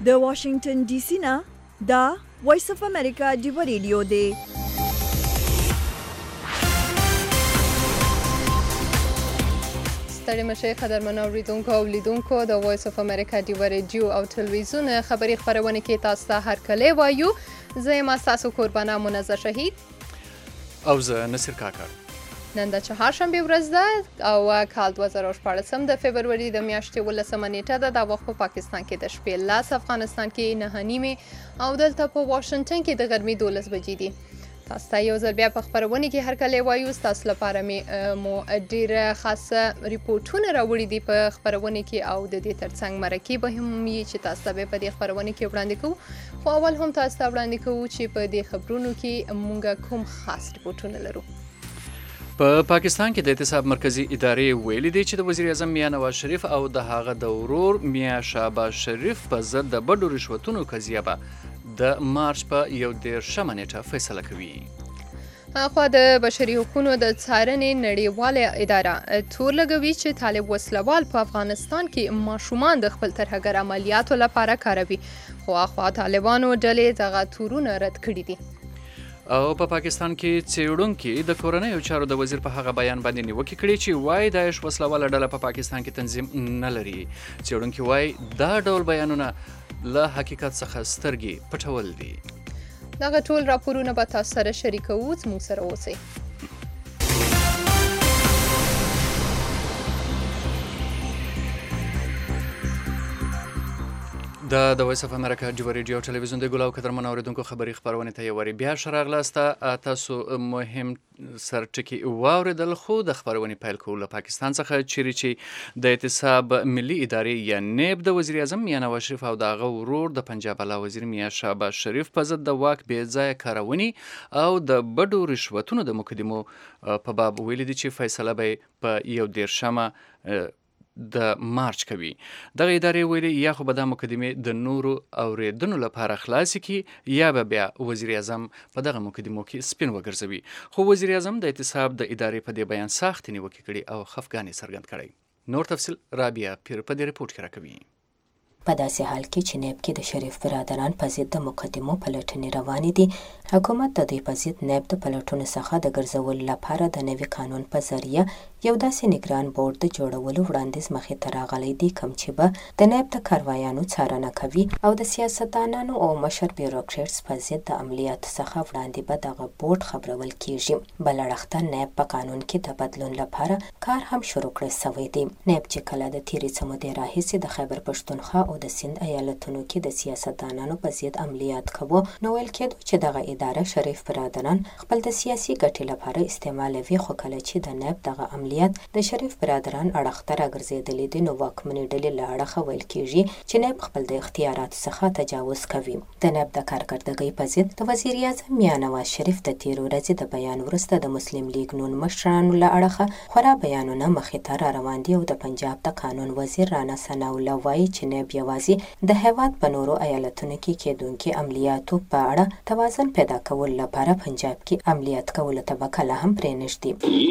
د واشنگټن ډي سي نه دا وایس اف امریکا ډیو ریډیو دی. ستړي مشه قدرمن اوریدونکو او لیدونکو د وایس اف امریکا ډیو ریډیو او ټلویزیون خبري خبرونه کې تاسو ته هر کله وایو. زه یم تاسو قربانه منظر شهید او زه نصر کاکړ. نن د چهارشنبه ورځ ده او کال 2014 د فبروري د میاشتې 18 نیټه ده. د وخت په پاکستان کې د شپې 10، افغانستان کې 9:30 او دلته په واشنگټن کې د غرمې 12 بجې دي. تاسو ته یو ځل بیا په خبرونه کې هر کله وایو. تاسو لپاره مو ډېر خاصه ریپورتونه راوړي دي په خبرونه کې او د دې ترڅنګ مرکې به هم وي چې تاسو ته په دې خبرونه کې وړاندې کوو. خو اول هم تاسو ته وړاندې کوو چې په دې خبرونو کې مونږ کوم خاص ریپورتونه لرو. په پاکستان کې د احتساب مرکزی ادارې ویلي دی چې د وزیر اعظم میاں نواز شریف او د هغه د ورور میاں شهباز شریف په ضد د بډو رشوتونو قضیه به د مارچ په 11 نیټه فیصله کوي. خو د بشري حقوقو د څارنې نړیواله اداره تور لګوي چې طالب وسلوال په افغانستان کې ماشومان د خپل ترهګر عملیاتو لپاره کاروي. خو اخوا طالبانو ډلې دغه تورونه رد کړي دي. او په پاکستان کې څېړونکي د کورنیو چارو د وزیر په هغه بیان باندې نیوکې کړي چې وایي داعش وسلواله ډله په پاکستان کې تنظیم نه لري. څېړونکي وایي دا ډول بیانونه له حقیقت څخه سترګې پټول دي. دغه ټول راپورونه به تاسو سره شریکوو. زموږ سره اوسئ. د وایس اف امریکا ډیو ریډیو ټلویزیون د ګلاو قدرمن اوریدونکو خبري خبرونه ته یو بیا شراغلاسته. تاسو مهم سرټکی واوریدل. خو د خبرونه پیل کول پاکستان څخه چې د احتساب ملي ادارې یا نیب د وزیر اعظم میاں نواز شریف او دغه ورور د پنجاب اعلی وزیر میاں شهباز شریف په ضد د واک بې ځایه کارونې او د بډو رشوتونو د مقدمو په باب ویلي دي چې فیصله به په 11 د مارچ کوي. دغه ادارې ویلي یا خو به دا مقدمې د نورو اوریدنو لپاره خلاصې کړي یا به بیا وزیر اعظم په دغه مقدمو کې سپین وګرځوي. خو وزیر اعظم د احتساب د ادارې په دې بیان سخت نیوکې کړي او خفګان یې څرګند کړی. نور تفصیل رابعه پیر په دې رپورټ کې راکوي. په داسې حال کې چې نیب کې د شریف برادران په ضد د مقدمو پلټنې روانې دي، حکومت د دوی په ضد نیب د پلټنو څخه د ګرځولو لپاره د نوي قانون په ذریعه یو داسې نگران بورډ د جوړولو وړاندیز مخې ته راغلی دی کوم چې به د نیب د کاروایانو څارنه کوي او د سیاستدانانو او مشر بیوروکریټس په ضد د عملیاتو څخه وړاندې به دغه بورډ خبرول کیږي. بل اړخته نیب په قانون کې د بدلون لپاره کار هم شروع کړی شوی دی. نیب چې کله د تیرې څه مودې راهیسې د خیبر پښتونخوا او د سند ایالتونو کې د سیاستدانانو په ضد عملیات کوو، نو ویل کېدو چې دغه اداره شریف برادران خپل د سیاسي ګټې لپاره استعمالوي. خو کله چې د نیب دغه عملیات د شریف برادران اړخ ته راګرځېدلې دي، نو واکمنې ډلې له اړخه ویل کېږي چې نیب خپل د اختیاراتو څخه تجاوز کوي. د نیب د کارکردګۍ په ضد د وزیر اعظم میاں نواز شریف د تېرې ورځې د بیان وروسته د مسلم لیگ نون مشرانو له اړخه خورا بیانونه مخې ته را روان دي او د پنجاب د قانون وزیر رانا ثناء الله وایي چې نیب یوازې د هیواد په نورو ایالتونو کې کېدونکي عملیاتو په اړه توازن پیدا کولو لپاره پنجاب کې عملیات کولو ته به کله هم پرېنږدي.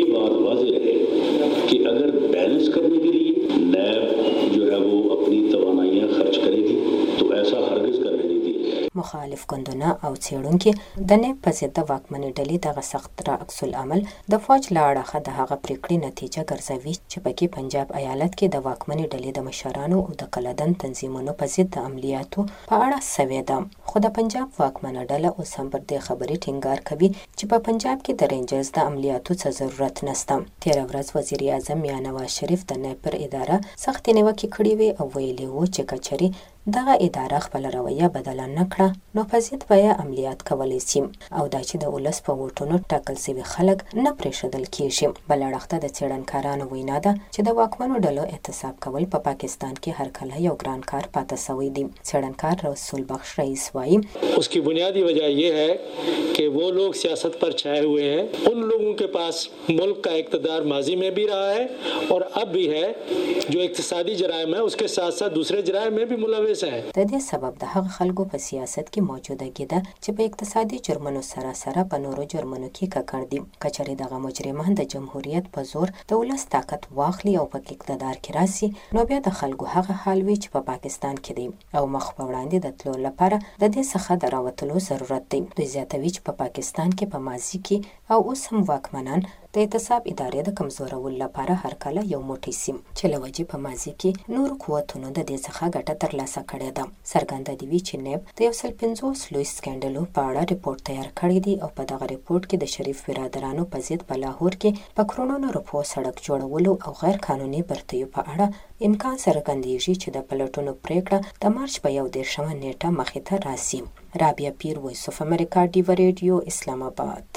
कि अगर बैलेंस करने के लिए नैब जो है वो अपनी तवानाइयाँ खर्च करेगी तो ऐसा हरगिज़ करने नहीं दी. مخالف ګوندونه او څېړونکي د نیب په ضد د واکمنې ډلې دغه سخت عکس العمل د فوج له اړخه د هغه پرېکړې نتیجه ګرځوي چې پکې پنجاب ایالت کې د واکمنې ډلې د مشرانو او د قلدن تنظیمونو په ضد د عملیاتو په اړه سوې ده. خو د پنجاب واکمنه ډله اوس هم پر دې خبرې ټینګار کوي چې په پنجاب کې د رینجرز د عملیاتو څه ضرورت نشته. تېره ورځ وزیر اعظم میاں نواز شریف د نیب پر اداره سختې نیوکې کړې وې او ویلي وو چې کچري دغه اداره خپل رویه بدله نه کړه نو په ضد به یې عملیات کولی شي او دا چې د ولس په ووټونو ټاکل شوي خلک نه پرېښودل کېږي. بل اړخ ته د څېړنکارانو وینا ده چې د واکمنو ډلو احتساب کول په پاکستان کې هر کله یو ګران کار پاتې شوی دی. څېړنکار رسول بخش رئیس وایي उसकी बुनियादी वजह यह है कि वो लोग सियासत पर छाए हुए हैं. उन लोगों के पास मुल्क का इक़्तिदार माजी में भी रहा है और अब भी है. जो इक़्तिसादी जराइम है उसके साथ साथ दूसरे जराइम में भी मुलविस से है। د دې سبب د هغه خلکو په سیاست کې موجودګي ده چې په اقتصادي جرمونو سره په نورو جرمونو کې ککړ دي. کچېرې دغه مجرمان د جمهوریت په زور د ولس طاقت واخلي او په اقتدار کې راسي، نو بیا د خلکو هغه حال وي چې په پاکستان کې دی او مخ په وړاندې د تلو لپاره د دې څخه د راوتلو ضرورت دی. دوی زیاتوي چې په پاکستان کې په ماضي کې او اوس هم واکمنان د اعتصاب ادارې د کمزورولو لپاره هر کله یو موټی سیم چې له وجې په ماضي کې نور قوتونو د دې څخه ګټه ترلاسه کړې ده. څرګنده دي چې نیب د 150 لوی سکینډلو په اړه ریپورت تیار کړی دی او په دغه ریپورت کې د شریف برادرانو په ضد په لاهور کې په کرونو روپو سړک جوړولو او غیر قانوني برتیو په اړه امکان څرګندېږي چې د پلټونو پریکړه د مارچ په 11 نیټه مخې ته راسي. رابعه پیر، وایس اف امریکا، ډیو ریډیو، اسلام آباد.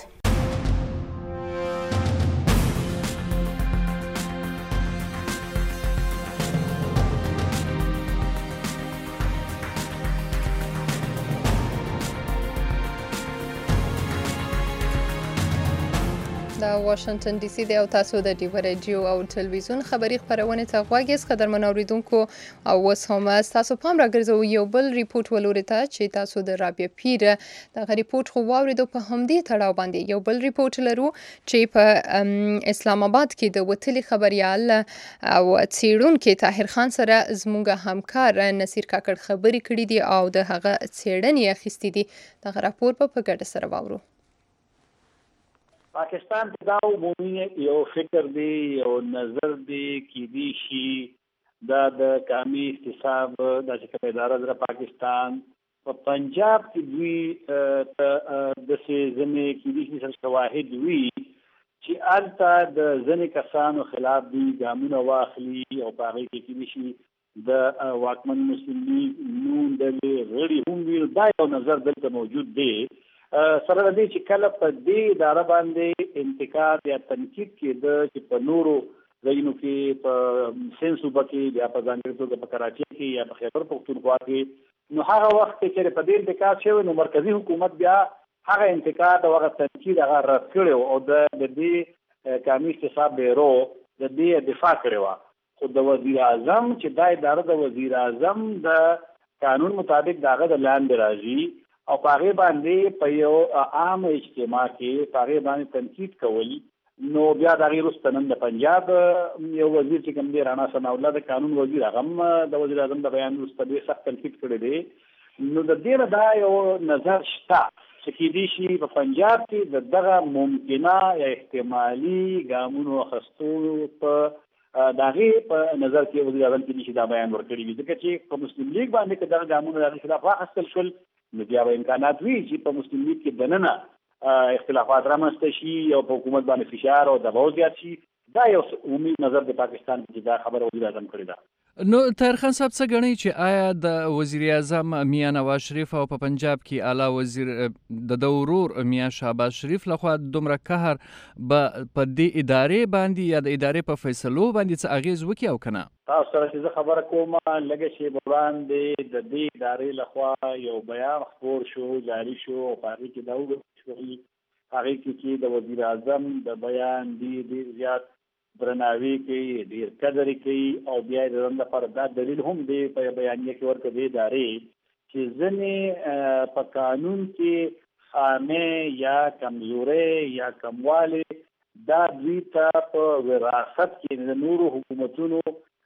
د واشنگټن ډي سي دی او تاسو د ډیو ریډیو او ټلویزیون خبري خبرونه ته غوږ یاست. قدرمن اوریدونکو، او اوس هم تاسو پام راګرځوو یو بل ریپورت ولوري ته چې تاسو د رابعه پیر دغه ریپورت خو واوریدو. په همدې تړاو باندې یو بل ریپورت لرو چې په اسلام آباد کې د وتلي خبريال او څېړونکي طاهر خان سره زموږ همکار نصیر کاکړ خبرې کړې دي او د هغه څېړنې اخیستې دي. دغه راپور په ګډه سره واورو. پاکستان دا عمومي یو فکر دی، یو نظر دی کې دی شي دا د قومي احتساب د چې اداره در پاکستان په پنجاب کې دوی د سیزنې کې دي چې شواهد وي چې الته د ځنې کسانو خلاف دی ګامونه واخلي او په هغه کې دي شي د واکمن مسلم لیگ نون ډلې غړي هم ویل. دا یو نظر دلته موجود دی. سره د دې چې کله په دې اداره باندې انتقاد یا تنقید کېده چې په نورو ځایونو کې په سند صوبه کې یا په ځانګړې توګه په کراچۍ کې یا په خیبر پښتونخوا کې، نو هغه وخت کې په دې انتقاد شوی، نو مرکزي حکومت بیا هغه انتقاد او هغه تنقید هغه رد کړی او د دې قومي احتساب بیرو د دې دفاع کړې وه. خو د وزیر اعظم چې دا اداره د وزیر اعظم د قانون مطابق د هغه د لاندې راځي او په هغې باندې په یو عام اجتماع کې په هغې باندې تنقید کول، نو بیا د هغې وروسته نن د پنجاب یو وزیر چې کوم دی رانا ثناء الله د قانون وزیر، هغه هم د وزیر اعظم د بیان وروسته ډېر سخت تنقید کړی دی. نو د دې نه دا یو نظر شته چې کیدای شي په پنجاب کې دغه ممکنه یا احتمالي ګامونو اخیستو په د هغې په نظر کې وزیر اعظم کیدای شي دا بیان ورکړی وي، ځکه چې په مسلم لیگ باندې که دغه ګامونه د هغې خلاف واخیستل شول، نو بیا به امکانات وي چې په مسلم لیگ کې دننه اختلافات رامنځته شي او په حکومت باندې فشار او دباو زیات شي. دا یو عمومي نظر د پاکستان چې دا خبره وزیر اعظم کړې ده. نو طاهر خان صاحب څه ګڼئ چې آیا د وزیر اعظم میاں نواز شریف او په پنجاب کې اعلی وزیر د ورور میاں شهباز شریف لخوا دومره قهر به په دې ادارې باندې یا د ادارې په فیصلو باندې څه اغیز وکړي او که نه؟ تاسو سره چې زه خبره کوم لږه شېبه وړاندې د دې ادارې لخوا یو بیان خپور شو، جاري شو او په هغې کې دا وویل شوي هغې کې چې د وزیر اعظم د بیان ډېر زیات درناوی کوي، ډېر قدر کوي او بیا د ځان لپاره دا دلیل هم دی په بیانیه کې ورکړه دې ادارې چې ځینې په قانون کې خامې یا کمزورۍ یا کموالی دا دوی ته په وراثت کې د نورو حکومتونو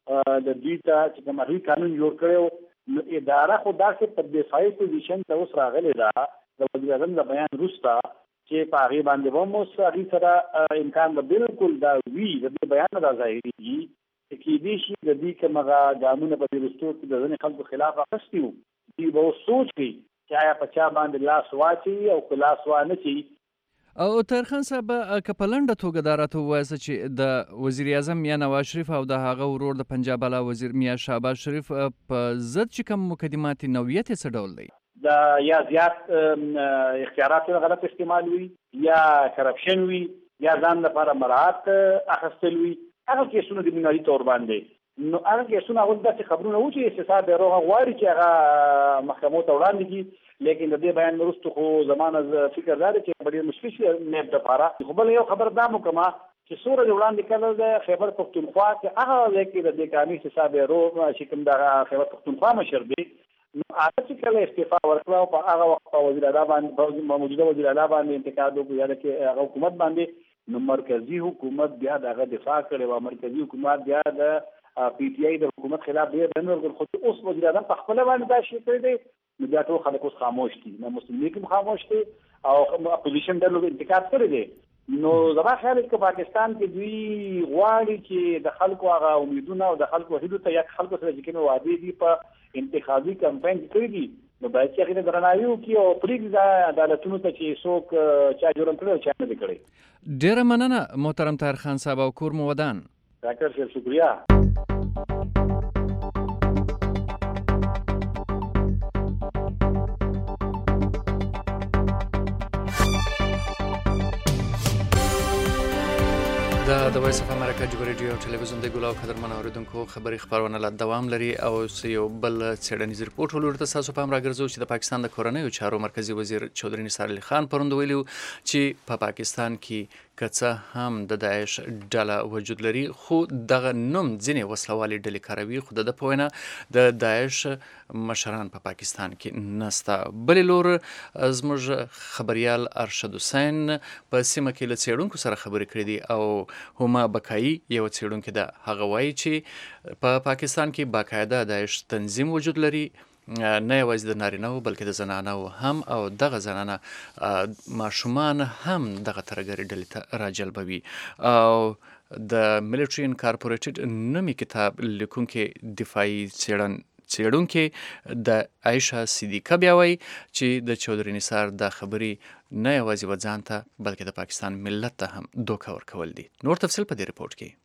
د دوی ته چې کوم هغوی قانون جوړ کړی، نو اداره خو داسې په دفاعي پوزیشن ته اوس راغلې ده د وزیر اعظم د بیان وروسته چې په هغې باندې به هم اوس هغوی سره امکان به بالکل دا وي د دې بیان نه دا ظاهرېږي چې کیدای شي د دوی کوم هغه ګامونه په دې وروستو کې د ځینې خلکو خلاف اخیستي وو، دوی به اوس سوچ کوي چې آیا په چا باندې لاس واچوي او که لاس وانهچوي. او طاهر خان صاحب که په لنډه توګه دا راته ووایاست چې د وزیر اعظم میاں نواز شریف او د هغه ورور د پنجاب اعلی وزیر میاں شهباز شریف په ضد چې کوم مقدمات نوعیت یې څه ډول دی؟ دا یا زیات اختیارات غلط استعمال وي یا کرپشن وي یا ځان لپاره مراعات اخیستل وي، هغه کیسونه د بنیادي طور باندې، نو هغه کیسونه هغه داسې خبرونه وو چې احتساب بیرو غواړي چې هغه محکمو ته وړاندې کړي. لیکن د دې بیان وروسته خو زمانه فکر دا دی چې ډېر مشکل شي نیب دپاره. خو بل یو خبر دا مو کومه چې څو ورځې وړاندې کله د خیبر پښتونخوا کې هغه ځای کې د دې قومي احتساب بیرو چې کوم دغه خیبر پښتونخوا مشر دی نو هغه چې کله استعفا ورکړه او په هغه وخت په وزیر اعلی باندې موجوده وزیر اعلی باندې انتقاد وکړ یا د هغه حکومت باندې، نو مرکزی حکومت بیا دغه دفاع کړي او مرکزی حکومت بیا د پی ټی آی د حکومت خلاف ډېر بنور خو اوس وزیر اعظم په خپل باندې دا شی کړی دی، نو بیا ټول خلک اوس خاموش دي، نو مسلم لیگ هم خاموش دي او اپوزیشن ډلو انتقاد کړی دی. نو زما خیال دی چې پاکستان کې دوی غواړي چې د خلکو هغه امیدونه او د خلکو هیلو ته یا خلکو سره چې کومه وعده دي په انتخابي کمپاین کې کړی دي، نو باید چې هغه درناوی وکړي او پرېږدي دا عدالتونو ته چې څوک چا جرم کړی او چا نه دی کړی. ډیره مننه محترم طاهر خان صاحب او کور مو ودان. ډاکټر صاحب شکریہ. د وایس اف امریکا جوړ ریډیو او ټلویزیون د ګلاو قدرمن اوریدونکو خبري خبرونه لا دوام لري او یو بل څېړنیز ریپورت ولورته تاسو په امر راګرځو چې د پاکستان د کورنیو چارو مرکزی وزیر چودري نثار علي خان پروند ویلو چې په پاکستان کې کڅه هم د داعش ډله وجود لري، خو دغه نوم ځینې وسلوالي ډلې کاروي، خو د په وینا د داعش مشران په پاکستان کې نسته. بلې لور زموږ خبريال ارشد حسین په سیمه کې له څېړونکو سره خبرې کړې دي او هما بکایي یو څېړونکی ده، هغه وایي چې په پاکستان کې باقاعده داعش تنظیم وجود لري، نه یوازې د نارینه‌و بلکې د زنانه‌و هم، او دغه زنانه ماشومان هم دغه ترهګرې ډلې ته راجلبوي. او د ملټري انکارپوریټډ نومي کتاب لیکونکي دفاعي څېړونکي د عایشه صدیقه بیا وایي چې د چودري نثار دا خبرې نه یوازې وځان ته بلکې د پاکستان ملت ته هم دوکه ورکول دي. نور تفصیل په دې رپورټ کې.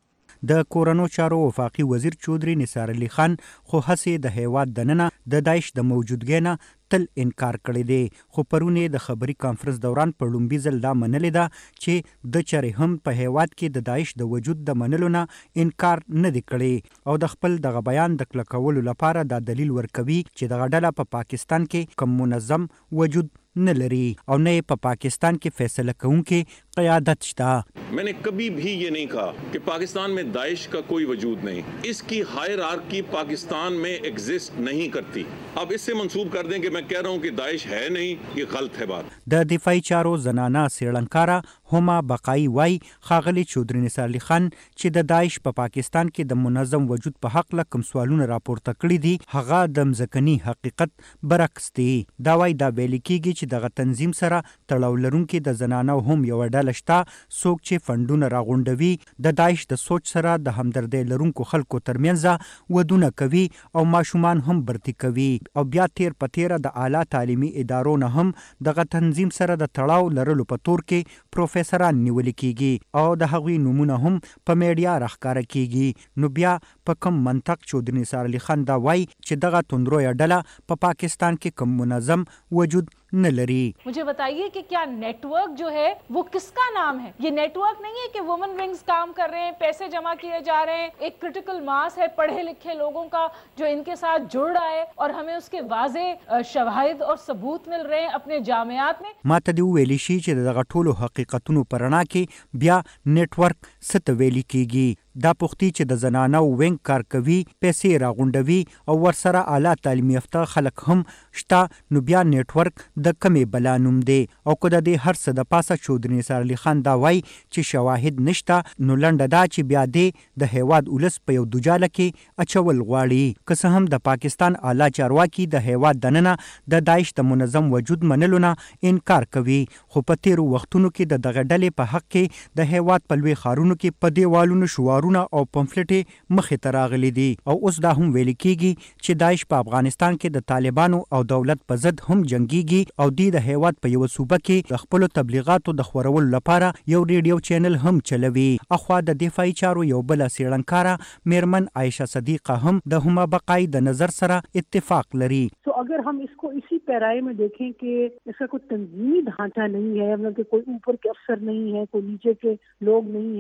د کورنو چارو وفاقي وزیر چودري نثار علي خان خو هسې د هیواد دننه د داعش د موجودګۍ نه تل انکار کړی دی، خو پرونې د خبري کانفرنس دوران په لومبي ځل دا منلې ده چې د چرې هم په هیواد کې د داعش د وجود د منلو نه انکار نه دی کړی او د خپل دغه بیان د کلکولو لپاره دا دلیل ورکوي چې دغه ډله په پاکستان کې کوم منظم وجود न लरी और नए पाकिस्तान के फैसला कहूँ के क़यादत शता। मैंने कभी भी ये नहीं कहा कि पाकिस्तान में दाइश का कोई वजूद नहीं, इसकी हायरार्की पाकिस्तान में एग्जिस्ट नहीं करती। अब इससे मंसूब कर दें कि मैं कह रहा हूँ कि दाइश है नहीं, ये गलत है बात। د دفاعي چارو زنانا سریلانکارا هما بقای وای خاغلی چودري نثار علي خان چې د داعش په پاکستان کې د منظم وجود په حق له کوم سوالونه راپورته کړي دي هغه د مځکني حقیقت برعکس دي. دا وای دا ویل کېږي چې دغه تنظیم سره تړاو لرونکي د زنانو هم یو ډله شته څوک چې فندونه راغونډوي، د داعش د سوچ سره د همدردۍ لرونکو خلکو ترمنځ ودونه کوي او ماشومان هم برتی کوي او بیا تیر په تیره د اعلی تعلیمي ادارو نه هم دغه تنظیم سره د تړاو لرلو په تور کې پروفیسوران نیول کیږي او د هغوی نمونه هم په میډیا راښکاره کیږي. نو بیا په کوم منطق چودري نثار علي خان دا وای چې دغه توندرویه ډله په پاکستان کې کوم منظم وجود न लरी. मुझे बताइए कि क्या नेटवर्क जो है वो किसका नाम है? ये नेटवर्क नहीं है कि वुमेन विंग्स काम कर रहे हैं, पैसे जमा किए जा रहे हैं, एक क्रिटिकल मास है पढ़े लिखे लोगों का जो इनके साथ जुड़ रहा है और हमें उसके वाज़े शवाहिद और सबूत मिल रहे हैं अपने जामियात में. माته دی ویلی شي چې دغه ټولو حقیقتونو پرنا کې بیا نیټورک ست ویلی کیږي. دا پختی چې د زنانو وینګ کار کوي، پیسې راغونډوي او ورسره اعلی تعلیم یافته خلک هم شته، نو بیا نیټورک د کمې بلا نوم دی. او که د دې هر څه د پاسه چودري نثار علي خان دا وای چې شواهد نشته، نو لنډه دا چې بیا د هیواد ولس په یو دوجاله کې اچول غواړي. که څه هم د پاکستان اعلی چارواکي د هیواد دننه د داعش د منظم وجود منلو نه انکار کوي، خو په تیرو وختونو کې د دغه ډلې په حق کې د هیواد په لوی ښارونو کې په دیوالونو شوارونه او پمفلټې مخې ته راغلي دي. او اوس دا هم ویل کېږي چې داعش په افغانستان کې د طالبانو او دولت په ضد هم جنګیږي او دوی د هیواد په یو صوبه کې د خپلو تبلیغاتو د خورولو لپاره یو ریډیو چینل هم چلوي. اخوا د دفاعي چارو یو بله څېړنکاره میرمن عایشه صدیقه هم د هما بقای د نظر سره اتفاق لري. तो अगर हम इसको इसी पैराए में देखें कि इसका कोई तंजीमी ढांचा नहीं है, मतलब कि कोई ऊपर के अफसर नहीं है, कोई नीचे के लोग नहीं है, तो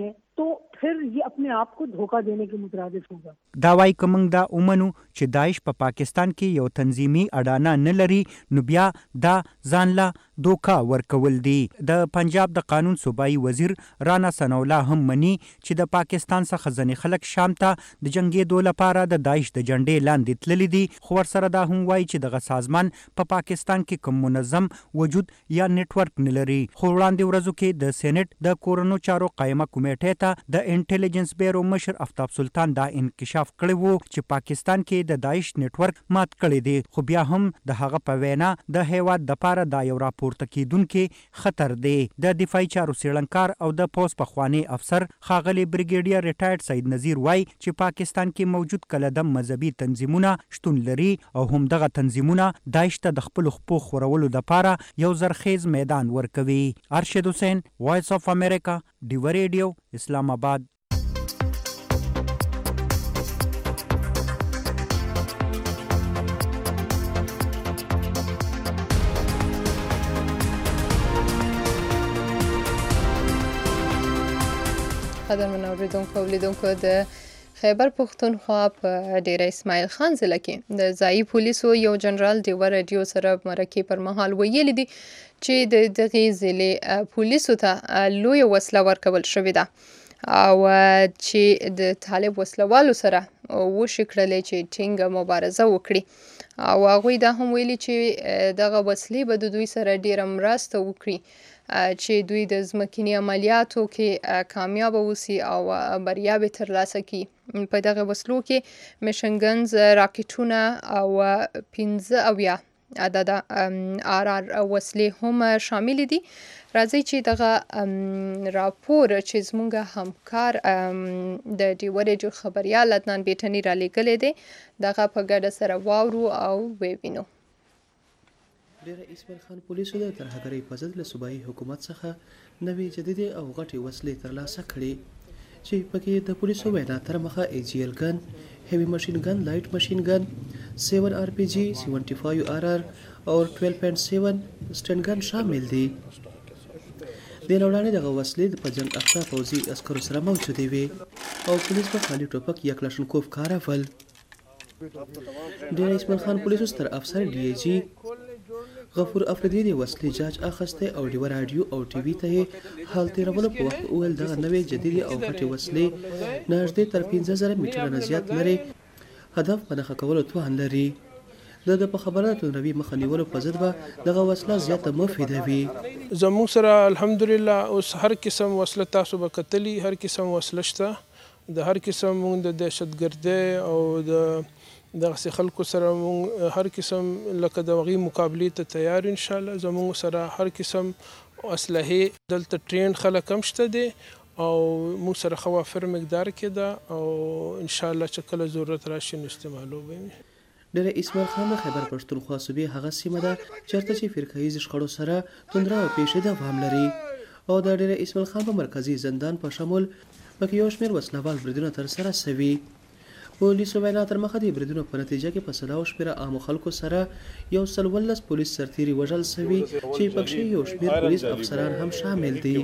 तो फिर ये अपने आप को धोखा देने के मुतरादिफ होगा. دا وایي که موږ دا ومنو چې داعش په پاکستان کې یو تنظیمي اډانه نه لري نو بیا دا ځان له دوکا ورکول دي. د پنجاب د قانون صوبایي وزیر رانا ثناءالله هم مني چې د پاکستان څخه ځینې خلک شام ته د جنګېدو لپاره د داعش د جنډې لاندې تللي دي، خو ورسره دا هم وایي چې دغه سازمان په پاکستان کې کوم منظم وجود یا نیټورک نه لري. خو وړاندې ورځو کې د سېنټ د کورونو چارو قایمه کمیټې ته د انټیلیجنس بیورو مشر آفتاب سلطان دا انکشاف کړی وو چې پاکستان کې د داعش نیټورک مات کړی دی، خو بیا هم د هغه په وینا د هیواد دپاره دا یو راپورته کیدونکې خطر دی. د دفاعي چارو څېړنکار او د پوست پخوانی افسر ښاغلی بریګیډیر ریټایرډ سید نذیر وایي چې پاکستان کې موجود کلدم مذهبي تنظیمونه شتون لري او همدغه تنظیمونه داعش ته د خپلو خپو خورولو دپاره یو زرخیز میدان ورکوي. ارشد حسین، وایس اف امریکا، ډیوه ریډیو، اسلام آباد. قدرمن اوریدونکو او لیدونکو، د خیبر پښتونخوا په ډیره اسماعیل خان ضلع کې د ځایي پولیسو یو جنرال ډیوه راډیو سره مرکې پر مهال ویلي دي چې د دغې ضلع پولیسو ته لویه وسله ورکول شوې ده او چې د طالب وسلوالو سره وشي کړلی چې ټینګه مبارزه وکړي او هغوی دا هم ویلي چې دغه وسلې به د دوی سره ډیره مرسته وکړي چې دوی د ځمکني عملیاتو کې کامیاب اوسي او بریا به ترلاسه کړي. په دغه وسلو کې میشنګنز، راکټونه او 15 عدد RR وسلې هم شامل دي. راځي چې دغه راپور چې زموږ همکار د ډیوه ریډیو خبریال عدنان بیټني را لیږلی دی دغه په ګډه سره واورو او ووینو. ډیره اسماعیل خان پولیسو د ترهګرۍ په ضد له صوبایي حکومت څخه نوې جدیدې او غټې وسلې ترلاسه کړې چې پکې د پولیسو وینا تر مخه AGL ګن، هیوي ماشین ګن، لایټ ماشین ګن، 7 RPG، 75 RR او 12.7 سټن ګن شامل دي. د وړاندې دغه وسلې په جنګ اخته پوځي عسکرو سره موجودې وې او پولیس په خالي ټوپک یا کلاشینکوف کارول. ډیره اسماعیل خان پولیسو ستر افسر DIG غفور افریدي د وسلې جاج اخیستی او ډیوه راډیو او ټي وي ته یې حال تېرولو په وخت وویل دغه نوې جدیدې او غټې وسلې نږدې تر 15,000 میټره نه زیات لري، هدف په نښه کولو توان لري. د په خبره تندروي مخه نیولو په ضد به دغه وسله زیاته مفیده وي. زموږ سره الحمدلله اوس هر قسم وسله تاسو به کتلي، هر قسم وسله شته، د هر قسم موږ د دهشتګردۍ او د دغسې خلکو سره مونږ هر قسم لکه د هغې مقابلې ته تیار انشاءالله. زموږ سره هر قسم اسلحې دلته ټرینډ خلک هم شته دی او موږ سره ښه وافر مقدار کې ده او انشاءالله چې کله ضرورت راشي نو استعمالو به یې. ډیره اسماعیل خان د خیبر پښتونخوا صوبې هغه سیمه ده چېرته چې فرقهیز شخړو سره توندره او پیښې دوام لري او د ډیره اسماعیل خان په مرکزي زندان په شمول پکې یو شمېر وسلوال بریدونه ترسره سوي. پولیسو وینا تر مخه د بریدونو په نتیجه کې په سلاو شمېره عامو خلکو سره 119 پولیس سرتیري وژل سوي چې پکې یو شمېر پولیس افسران هم شامل دي.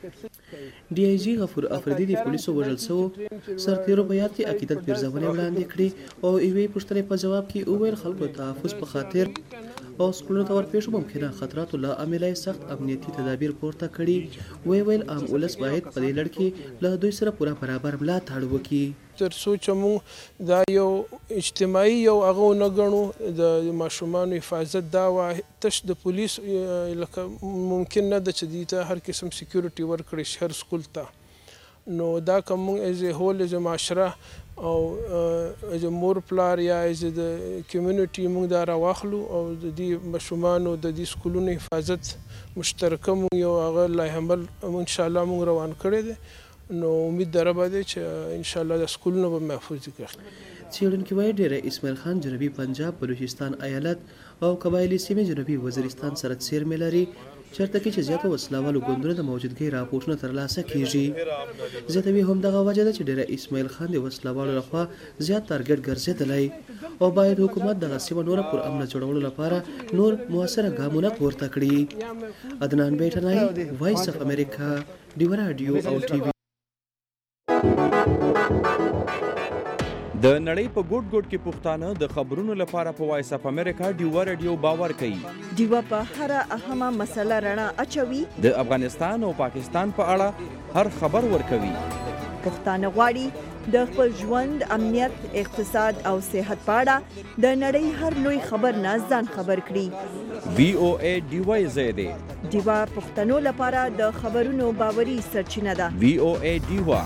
DIG غفور افریدي د پولیسو وژل سوو سرتیرو په یاد کې عقیدت پیرزونې وړاندې کړې او یوې پوښتنې په جواب کې وویل خلکو تحفظ په خاطر او سکولونو ته ورپېښو ممکنه خطراتو له امله یې سخت امنیتي تدابیر پورته کړي. ویل عام ولس باید په دې لړ کې له دوی سره پوره برابر ملاتړ وکړي. تر څو چې موږ دا یو اجتماعي یو هغه ونه ګڼو د ماشومانو حفاظت دا تش د پولیس لکه ممکن نه ده چې دوی ته هر قسم سکیورټي ورکړي شي هر سکول ته، نو دا که موږ ایز ا هول ایز ا معاشره او ایز ا مور پلار یا ایز د کمیونټي موږ دا راواخلو او د دې ماشومانو د دې سکولونو حفاظت مشترکه موږ یو هغه لایحه عمل انشاءالله موږ روان کړی دی، نو امید دره باندې چې انشاءالله د سکولونو به محفوظ کړي. څېړونکي وایي ډیره اسماعیل خان جنوبي پنجاب، بلوچستان ایالت او قبایلي سیمې جنوبي وزیرستان سره څېرمې لري چېرته کې چې زیاتو وسلوالو ګوندونو د موجودګۍ راپورټونه ترلاسه کیږي. زیاتوي همدغه وجه ده چې ډیره اسماعیل خان د وسلوالو لخوا زیات ټارګټ ګرځېدلی او باید حکومت دغه سیمه نوره پر امنه جوړولو لپاره نور مؤثره ګامونه پورته کړي. عدنان بیټنی، وایس اف امریکا، ډیوه راډیو او ټي وي. د نړۍ په ګوټ ګوټ کې پښتانه د خبرونو لپاره په وایس اف امریکا ډیوا رادیو باور کوي. ډیوا په هر اهمه مسله رڼا اچوي. د افغانستان او پاکستان په اړه هر خبر ورکوي. پښتانه غواړي د خپل ژوند، امنیت، اقتصاد او صحت په اړه د نړۍ هر لوی خبر نه ځان خبر کړي. VOA ډیوا زیاده ډیوا پښتنو لپاره د خبرونو باوري سرچینه ده. VOA ډیوا.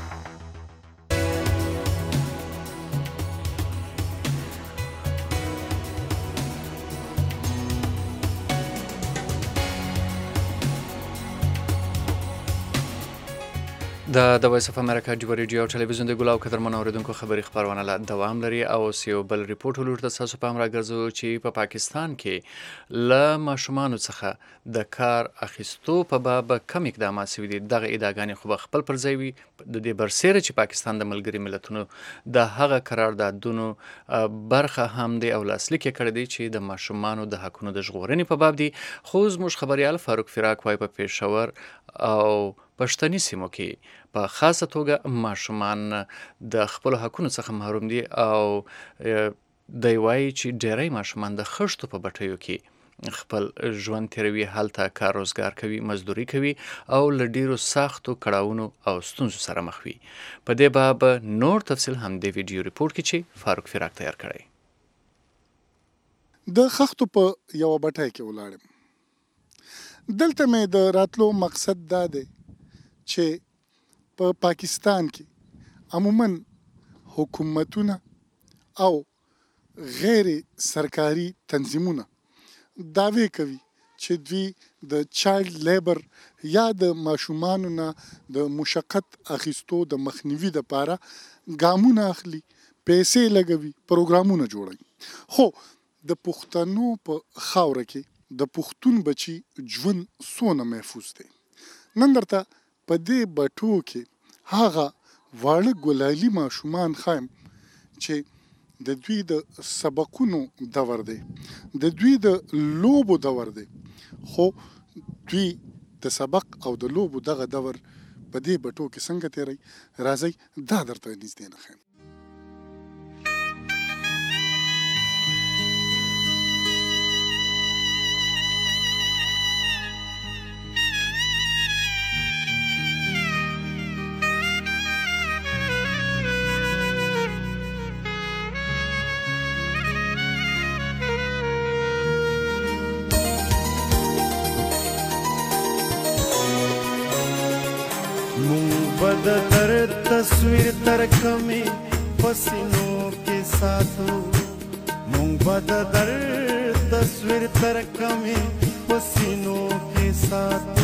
د وایس اف امریکا ډیوا ریډیو او ټلویزیون د ګلاو قدرمن اوریدونکو خبري خبرونه لا دوام لري او یو بل ریپورت ولرته تاسو په امر راګرځو چې په پاکستان کې ل ماشومان څخه د کار اخیستو په باب کم اقدامات شوي دي. دغه ادعاګانې خو خپل پر ځای وي د دې برسېره چې پاکستان د ملګري ملتونو د هغه قراردادونو برخه هم دی او لاسلیک کړی دی چې د ماشومانو د حقونو د ژغورنې په باب دي. خو زموږ خبريال فاروق فراق وايي په پېښور او پښتني سیمو کې په خاصه توګه ماشومان د خپل حقونو څخه محروم دي او دی وایي چې ډېری ماشومان د خښتو په بټیو کې خپل ژوند تیروي، هلته کار روزګار کوي، مزدوري کوي او له ډیرو سختو کړاوونو او ستونزو سره مخ وي. په دې باب نور تفصیل هم د ویډیو ریپورت کې چې فاروق فراق تیار کړی. د خښتو په یو بټای کې ولاړم. دلته مې د راتلو مقصد دا دی چې په پاکستان کې عموما حکومتونه او غیر سرکاري تنظیمونه دعوی کوي چې دوی د چایلډ لیبر یا د ماشومانو نه د مشقت اخیستو د مخنیوي لپاره ګامونه اخلي، پیسې لګوي، پروګرامونه جوړوي. خو د پښتنو په خاوره کې د پښتون بچي ژوند څونه محفوظ دی. نن درته په دې بټو کې هغه واړه ګلالي ماشومان ښایم چې د دوی د سبقونو دور دی، د دوی د لوبو دور دی، خو دوی د سبق او د لوبو دغه دور په دې بټو کې څنګه تیری، راځئ دا درته نږدې نه ښیم. د درد تصویر ترکمی پسینوں کے ساتھو مونگ بد درد تصویر ترکمی پسینوں کے ساتھو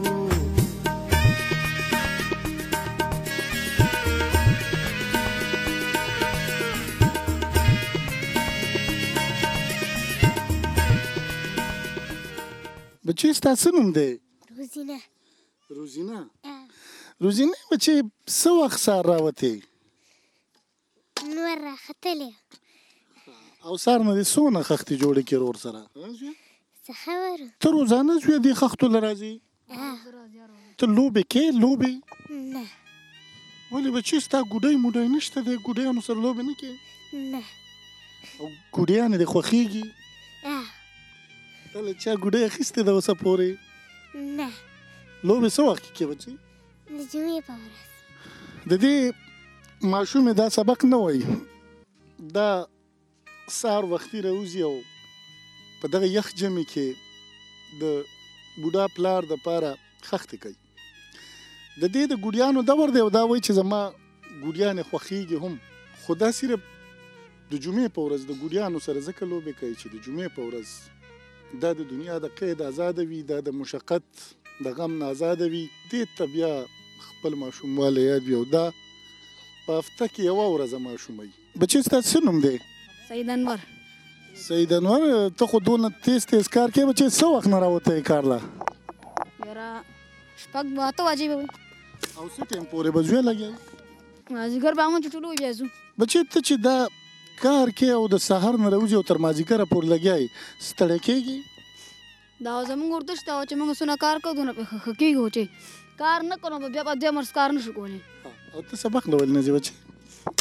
بچی ستا څه نوم دی؟ روزینه. روزینه؟ روزینه بچی څه وخت سهار راوتې؟ نور راختلی. او سهار نه دې څونه خښتې جوړې کړې ورور سره؟ څه خبره؟ ته روزانه زوی دې خښتو له راځې؟ ته لوبې کې لوبې؟ نه. ولې بچی ستا ګوډی موډی نشته دی؟ ګوډیانو سره لوبې نه کوې؟ نه. او ګوډیانې دې خوښېږي؟ ته له چا ګوډۍ اخیستې ده اوسه پورې؟ نه. لوبې څه وخت کې کوې بچی؟ د جمعې په ورځ. د دې ماشومې دا سبق نه وایي، دا سهار وختي راوځي او په دغه یخ ژمي کې د بوډا پلار دپاره خښتې کوي. د دې د ګوډیانو دور دی او دا وایي چې زما ګوډیانې خوښېږي هم، خو دا صرف د جمعې په ورځ د ګوډیانو سره ځکه لوبې کوي چې د جمعې په ورځ دا د دنیا د قید آزاده وي، دا د مشقت د غم نه آزاده وي. دې ته بیا خپل ماشوموالی یاد وي او دا په هفته کې یوه ورځه ماشومۍ. بچی ستا څه نوم دی؟ سید انور. سید انور، ته خو دونه تیز تیز کار کوې بچی، څه وخت نه راوتی کار له؟ یاره شپږ اته بجې به وي. او څه ټایم پورې به زوی لګیایي؟ مازدیګر به همون چې ټول بیا ځو. بچی ته چې دا کار کې او د سهار نه راوځي او تر مازدیګره پورې لګیایي، ستړی کېږي؟ دا زموږ ورزش دا چې موږ څونه کار کوو دونه ښه کېږو، چې کار نه کوو بیا به دوه مرس کار نه شو کولی. او ته سبق نه ویل نه ځې بچی؟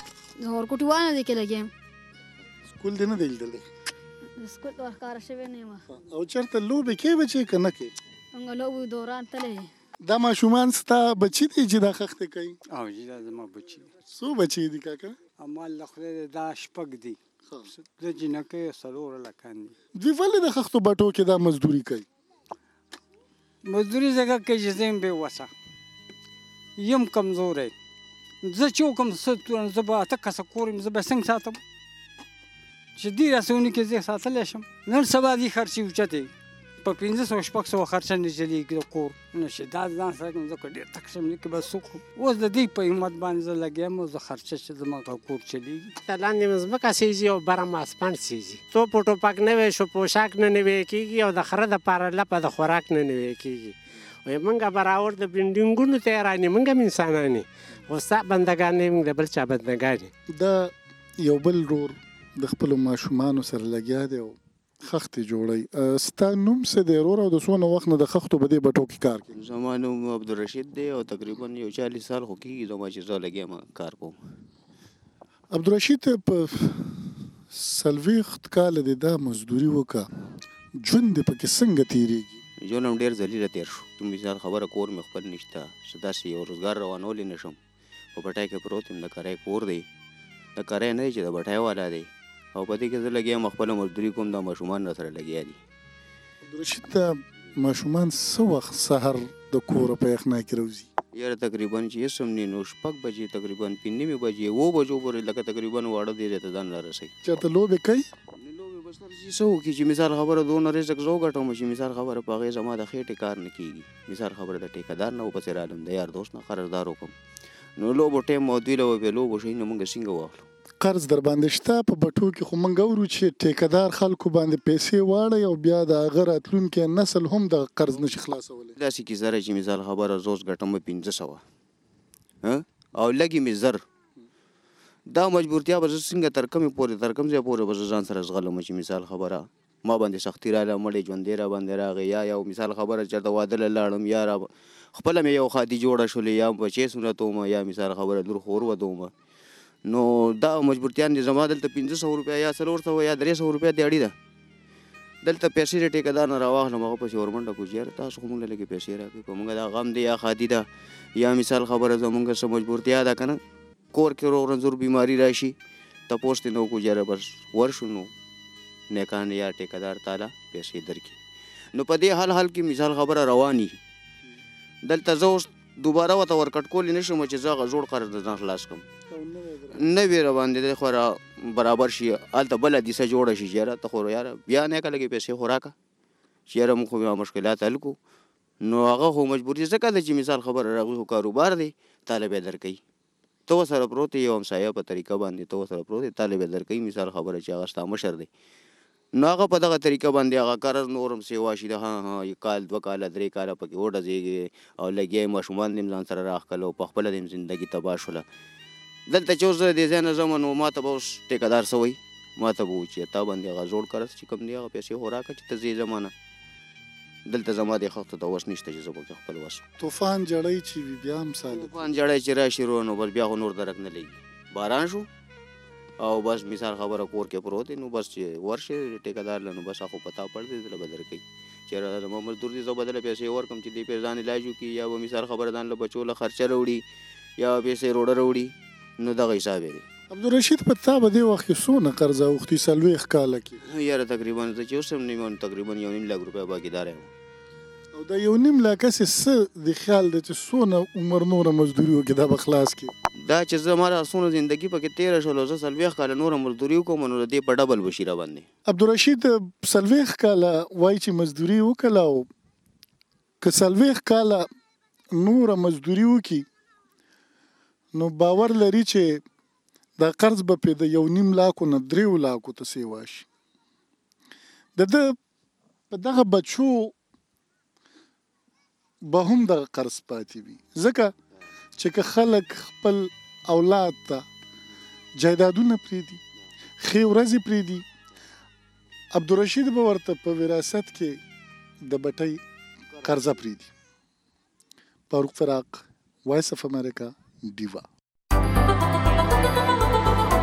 زه ورکوټي وانه دی کې لګیم سکول دې نه دی لیدلی سکول ته ورښکاره شوی نه یم او چېرته لوبې کوې بچې که نه کوې څنګه لوبې دوران تللی دا ماشومان ستا بچي دي چې دا خښتې کوي او جی دا زما بچي څو بچي دي کاکا اما الله خدای دې دا شپږ دي د جنکۍ څلور لکان دي دوی ولې د خښتو بټو کې دا مزدوري کوي مزدوري ځکه کوي چې زه یم بې وسه یم کمزوری زه چې وکړم زه به اته کسه کور یم زه به څنګه ساتم چې دې رسونې کې زه ساتلی شم نن سبا دې خرچې اوچتې په 500 شپږ خرچه نه چلېږي د کور نو چې دا ځان سره کوم زه که ډېر تک شم نه کې به څوک اوس د دې په همت باندې زه لګیا یم او زه خرچه چې زما کور چلېږي لاندې مځمکه سیزي او بره ماسپڼ سیزي توپ و ټوپک نوی شو پوشاک نه نوی کېږي او د خره دپاره لپه د خوراک نه نوی کېږي وایي موږ برابر د بلډینګونو ته یې رانې موږ هم انسانان یې خو ستا بندګان یې موږ د بل چا بندګان یې دا یو بل ورور د خپلو ماشومانو سره لګیا دی او خښتې جوړوي ستا نوم څه دی ورور او د څونه وخت نه د خښتو په دې بټو کې کار کوي زما نوم عبدالرشید دی او تقریبا یو 40 سال خو کېږي زما چې زه لګیا یم کار کوم عبدالرشید په 40 کاله دې دا مزدوري وکړه ژوند دې پکې څنګه تېرېږي ژوند هم ډېر ذلیله تېر شو مثال خبره کور مې خپل نشته چې داسې یو روزګار روانولی نه شم په بټۍ کې پروت یم د کرای کور دی د کرای نه دی چې د بټۍ والا دی او په دې کې زه لګیا یم خپله مزدوري کوم دا ماشومان راسره لګیا دي عبدالرشید دا ماشومان څه وخت سهار د کوره په یخنا کې راوځي یاره تقریبا چې هېڅ هم نه نو 6 بجې تقریبا 5 نیمې بجې 7 بجو پورې لکه تقریبا واړه دی ته ځان رارسوي چېرته لوبې کوي څه وکړي چې مثال خبره دونه رزق زه وګټم چې مثال خبره په هغې زما د خېټې کار نه کېږي مثال خبره د ټیکهدار نه ورپسې رالم د یار دوست نه قرضدار وکړم نو لوبو ټایم او دوی له بې لوبو شي نو موږ څنګه واخلو قرض در باندې شته په بټو کې خو موږ اورو چې ټیکهدار خلکو باندې پیسې واړوي او بیا د هغه راتلونکی نسل هم د قرض نشي خلاصولی داسې کیسه چې مثال خبره زه اوس ګټم 500 او لګي مې زر دا مجبورتیا به زه څنګه تر کوم ځای پورې به زه ځان سره زغلم چې مثال خبره ما باندې سختي راغله مړې ژوندی را باندې راغی یا یو مثال خبره چېرته واده له لاړم یا خپله مې یو خادي جوړه شولې یا بچې سنت وم یا مثال خبره لور خور وده وم نو دا مجبورتیان دي زما دلته 500 روپیا یا 400 یا 300 روپیا دیاړي ده دلته پیسې د ټیکهدار نه راواخلم هغه پسې ورمنډه کړو چې یاره تاسو خو موږ له لږې پیسې راکړئ په موږ دا غم دی یا خادي ده یا مثال خبره زموږ څه مجبورتیا ده که نه کور کې روغ رنځور بیماري راشي تپوس دې نه وکړو جره بس ورشو نو نیکان یا ټیکهدار تعالی پیسې درکړي نو په دې حال کې مثال خبره رواني دلته زه اوس دوباره ورته ورکټ کولی نه شم چې زه هغه زوړ قرض د ځان خلاص کړم نوې را باندې دی خو برابر شي هلته بله دیسه جوړه شي چې یاره ته خو یاره بیا نیکه لږې پیسې خو راکړه چې یاره موږ خو بیا مشکلات حل کړو نو هغه خو مجبوري ځکه ده چې مثال خبره هغوی خو کاروبار دی طالب یې درکوي ته ورسره پروت یې یو همسایه په طریقه باندې ته ورسره پروت یې طالب یې درکوي مثال خبره چې هغه ستا مشر دی نو هغه په دغه طریقه باندې هغه قرض نور هم سیوا شي د کال 2 کاله 3 کاله پکې وډزېږي او لګیا یې ماشومان دې ځان سره راښکل او په خپله دې زندګي تباه شوله دلته چې اوس زه دې ځای نه ځم نو ما ته به اوس ټیکهدار څه وایي ما ته به وایي چې تا باندې هغه زوړ قرض چې کوم دی هغه پیسې خو راکړه چې ته ځې زمانه دلته زما د خښتو ته وس نشته چې زه پکې خپل وس طوفان جړی چې وي بیا مثال طوفان جړی چې راشي نو بس بیا خو نور درک نه لګي باران شو او بس مثال خبره کور کې پروت نو بس چې ورشي ټیکهدار له نو بس هغه پتا پړ دې دله به درکوي چېرې زما مزدور دي زه بدله پیسې ورکړم چې دې پرې ځان علاج وکړي یا به مثال خبره ځان له بچو له خرچه راوړي یا پیسې روډه راوړي نو دغه حساب دی عبدالرشید په تا به دې وخت کې څونه قرض اوښتي 40 کاله کې یاره تقریبا زه چې اوس هم نه یم تقریبا 1.5 لک روپۍ باقیدار یم او دا 1.5 لک هسې څه د خیال دی چې څونه عمر نوره مزدوري وکړي دا به خلاص کړي دا چې زه ماله څونه زندګي پکې تېره شوله زه 40 کاله نوره مزدوري وکړم نو د دې په ډبل به شي را باندې عبدالرشید 40 کاله وایي چې مزدوري وکړله او که 40 کاله نوره مزدوري وکړي نو باور لري چې دا قرض به پې د 1.5 لاکو نه 3 لاکو ته سیوا شي د ده په دغه بچو به هم دغه قرض پاتې وي ځکه چې که خلک خپل اولاد ته جایدادونه پرېږدي ښې ورځې پرېږدي عبدالرشید به ورته په وراثت کې د بټۍ قرضه پرېږدي فاروق فراق وایس اف امریکا ډیوا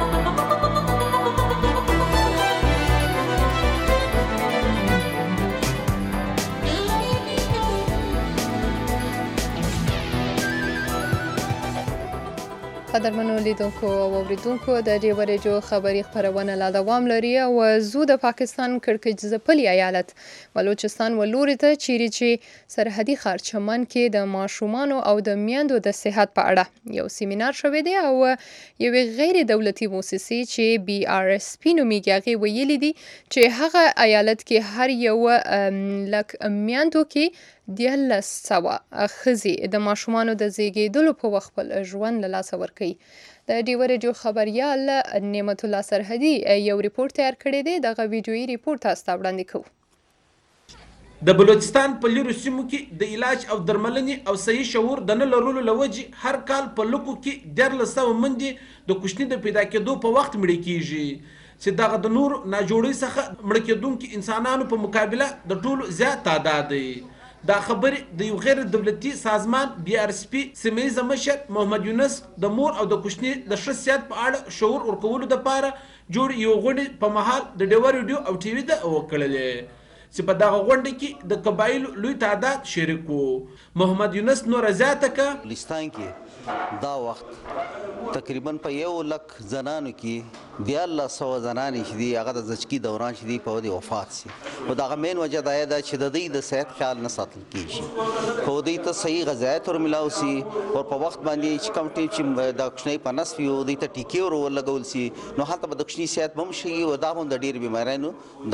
قدرمنو لیدونکو او اوریدونکو د ډیو ریډیو خبري خبرونه لا دوام لري او زو د پاکستان کړکېچ ځپلي ایالت بلوچستان ولوري ته چیرې چې سرحدي ښار چمن کې د ماشومانو او د میندو د صحت په اړه یو سیمینار شوی دی او یو غیر دولتي مؤسسه چې BRSP نومیږي هغه ویلي دي چې هغه ایالت کې هر یو لک میندو کې 1100 ښځې د ماشومانو د زیږیدلو په وخت خپل ژوند له لاسه ورکوي. د ډیو ریډیو خبریال نعمت الله سرحدي یو ریپورت تیار کړی دی، دغه ویډیویي ریپورت تاسو ته وړاندې کوو. د بلوچستان په لیرو سیمو کې د علاج او درملنې او صحي شعور د نه لرلو له وجې هر کال په لکو کې 1300 منډې د کوچني د پیدا کېدو په وخت مړې کیږي چې دغه د نورو ناجوړۍ څخه مړه کېدونکي انسانانو په مقابله د ټولو زیات تعداد دی. دا خبرې د یو غیر دولتي سازمان BRSP سیمه مشر محمد یونس د مور او د کوچني د ښه صحت په اړه شعور ورکولو لپاره جوړ یو غونډې په مهال د ډیو ریډیو او ټي وي ته وکړلې چې په دغه غونډه کې د قبایلو لوی تعداد شریک وو. محمد یونس نور زیاته ک بلوچستان کې دا وخت تقریبا په 1 لک زنانو کې 1100 زنانې چې دي هغه د زچکی دوران چې دي په دې وفات شي. او دغه مین وجه دا ده چې د دې د صحت خیال نه ساتل کیږي، خو دې ته صحیح غذایت ورملاو شي او په وخت باندې چې کوم ټیم چې د کوچنی په نصف یو دې ته ټیکې ور لګول شي نو هلته به د کوچني صحت بم شي او دا هم د ډېر بیماریانو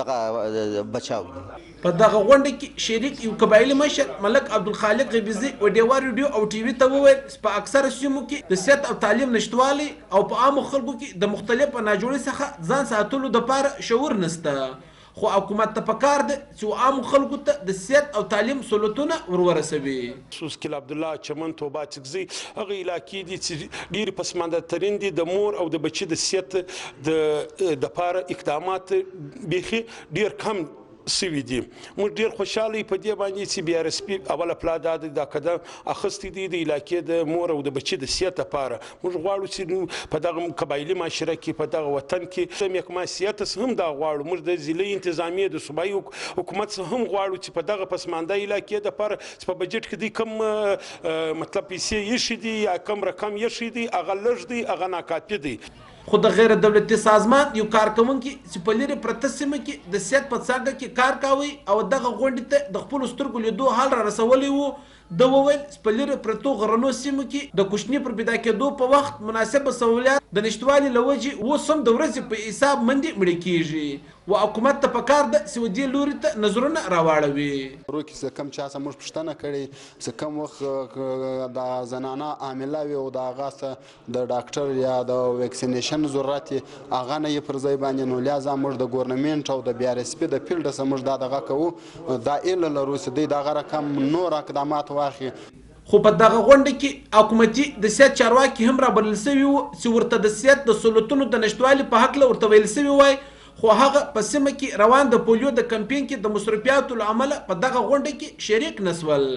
دغه بچاو. په دغه غونډه کې شریک یو قبایلی مشر ملک عبدالخالق غبیزي او ډیو ریډیو او ټي وي ته وویل په اکثره سیمو کې د صحت او تعلیم نشټوالي او په عامو خلکو کې د مختلفو ناجوړۍ څخه ځان ساتلو لپاره شعور نشته، خو حکومت ته پکار ده چې عام خلکو ته د صحت او تعلیم سہولتونه ورورسوي. سوسکیل عبد الله چمن توبه چکزي هغه علاقې دي چې ډېر پسمانده ترين دي د مور او د بچي د صحت د لپاره اقدامات بيخي ډېر کم سوي دي. موږ ډېر خوشاله په دې باندې چې BRSP اوله پلا دا قدم اخیستی دی د علاقې د مور او د بچي د صحت لپاره. موږ غواړو چې په دغه قبایلي معاشره کې په دغه وطن کې د محکمه صحت هم دا غواړو، موږ د ضلعي انتظامیه د صوبایي حکومت هم غواړو چې په دغه پسمانده علاقې لپاره چې په بجټ کې دي کم مطلب پیسې یې شي دي یا کم رقم یې شي دي هغه لږ دي هغه ناکافي دي. خو د غیر دولتي سازمان یو کارکونکي چې په لري پرته سیمه کې د صحت په څانګه کې کار کوي او دغه غونډې ته د خپل سترګو لیدو حال را رسولی وو، د وویل په لري پرتو غرنو سیمو کې د کوچني پر پیدا کېدو په وخت مناسبه سہولیات د نشټوالي له وجې اوس هم د ورځې په حساب منډې مړې کیږي و حکومت ته پکار ده چې ودې لوري ته نظرونه راواړوي. روکي څه کم چا څه موږ پوښتنه کړې څه کم وخت د زنانه عامله وي او د هغه د ډاکټر یا د ویکسینیشن ضرورت هغه نه یې پر ځای باندې نو لازم موږ د ګورنمنت او د BRSP د فیلډ سره موږ دا دغه کوو دا ایله لرو چې د دغه رقم نور اقدامات واخلي. خو په دغه غونډه کې حکومتي د صحت چارواکي هم رابلل شوي وو چې ورته د صحت د سہولتونو د نشټوالي په هکله ورته ویل شوي وای، خو هغه په سیمه کې روان د پولیو د کمپین کې د مصرفیاتو له امله په دغه غونډه کې شریک نسول.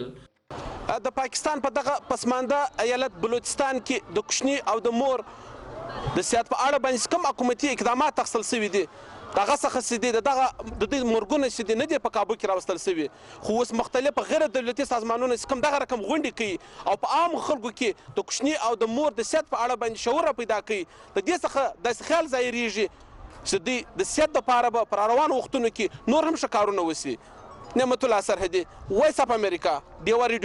د پاکستان په دغه پسمانده ایالت بلوچستان کې د کوچني او د مور د صحت په اړه باندې کوم حکومتي اقدامات اخیستل شوي دي دغه څخه چې دي دغه د دې مرګونه چې دي نه دي په کابو کې راوستل شوي، خو اوس مختلف غیر دولتي سازمانونه چې کوم دغه رقم غونډې کوي او په عام خلکو کې د کوچني او د مور د صحت په اړه باندې شعور پیدا کوي، د دې څخه داسې خیال ظاهریږي چې دوی د صحت لپاره به پر روانو وختونو کې نور هم ښه کارونه وشي. نعمت الله سرحدي، وایس اف امریکا، ډیو ریډیو.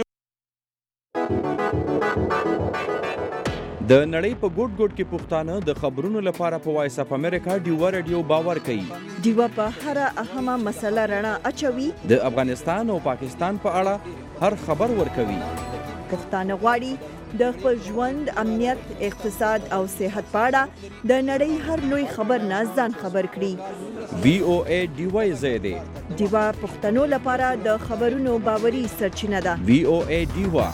د نړۍ په ګوټ ګوټ کې پښتانه د خبرونو لپاره په وایس اف امریکا ډیو ریډیو باور کوي. ډیو په هر اهمه مسله رڼا اچوي، د افغانستان او پاکستان په اړه هر خبر ورکوي. پښتانه غواړي د خپل ژوند، امنیت، اقتصاد او صحت په اړه د نړۍ هر لوی خبر نه ځان خبر کړي. VOA ډیو زیاده ډیو پښتنو لپاره د خبرونو باوري سرچینه ده. VOA ډیو.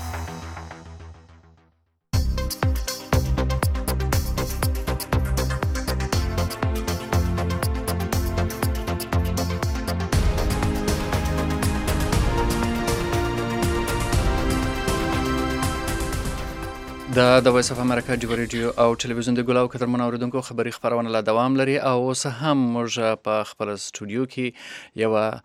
د وایس اف امریکا ډیو ریډیو او ټلویزیون د ګلاو قدرمن اوریدونکو خبري خبرونه لا دوام لري او اوس هم موږ په خپل سټوډیو کې یو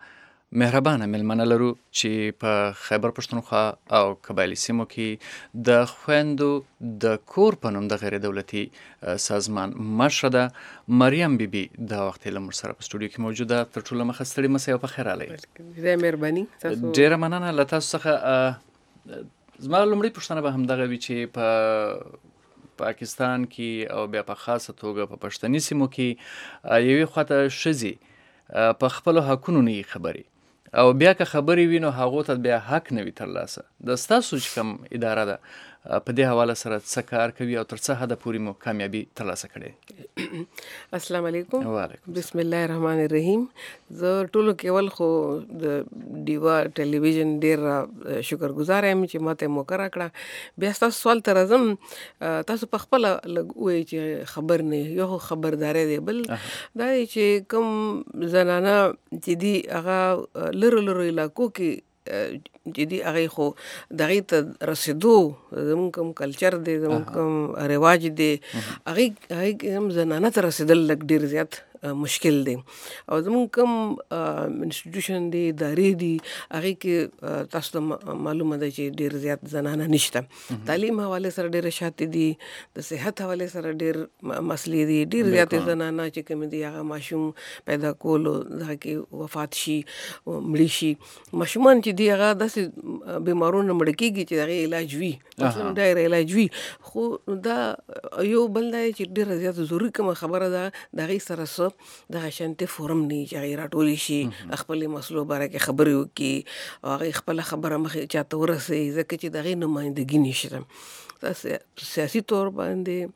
مهربانه مېلمانه لرو چې په خیبر پښتونخوا او قبایلي سیمو کې د خویندو د کور په نوم د غیر دولتي سازمان مشره ده مریم بیبي دا وخت له موږ سره په سټوډیو کې موجوده. تر ټولو مخه ستړي مسئ او په خیر راغلی. مهرباني. ډېره مننه له تاسو څخه. زما لومړی پوښتنه به همدغه وي چې په پاکستان کې او بیا په خاصه توګه په پښتني سیمو کې یوې خواته ښځې په خپلو حقونو نه خبرې او بیا که خبرې وي نو هغو ته بیا حق نه وي ترلاسه. د ستاسو چې کوم اداره ده په دې حواله سره څه کار کوي او تر څه حده پورې مو کامیابي ترلاسه کړې؟ السلام علیکم. وعلیکم. بسم الله الرحمن الرحیم. زه ټولو کې اول خو د ډیوا ټلویزیون ډېر شکرګزار یم چې ماته موقع راکړه. بیا ستاسو سوال ته راځم. تاسو په خپله لږ ووایئ چې خبر نه یو خبرداری دی، بل دا دی چې کوم زنانه چې دي هغه لرو علاقو کې چې دي هغې خو د هغې ته رسېدو زمونږ کوم کلچر دی زمونږ کوم رواج دی هغې هم زنانه ته رسېدل لږ ډېر زیات مشکل دی. او زمونږ کوم انسټیټیوشن دی ادارې دي هغې کې تاسو ته معلومه ده چې ډېر زیات زنانه نشته. تعلیم حوالې سره ډېره شاتې دي، د صحت حوالې سره ډېر مسلې دي. ډېر زیاتې زنانه چې کومې دي هغه ماشوم پیدا کولو دغه کې وفات شي مړي شي. ماشومان چې دي هغه داسې بیمارونه مړه کېږي چې د هغې علاج وي، مطلب ډېر علاج وي. خو دا یو بل دی چې ډېره زیاته ضروري کومه خبره ده د هغې سره څه دغه شانتې فورم نه وي چې هغې راټولې شي خپلې مسلو باره کې خبرې وکړي او هغې خپله خبره مخې چاته ورسوي، ځکه چې د هغې نمایندګي نشته. سیاسي طور باندې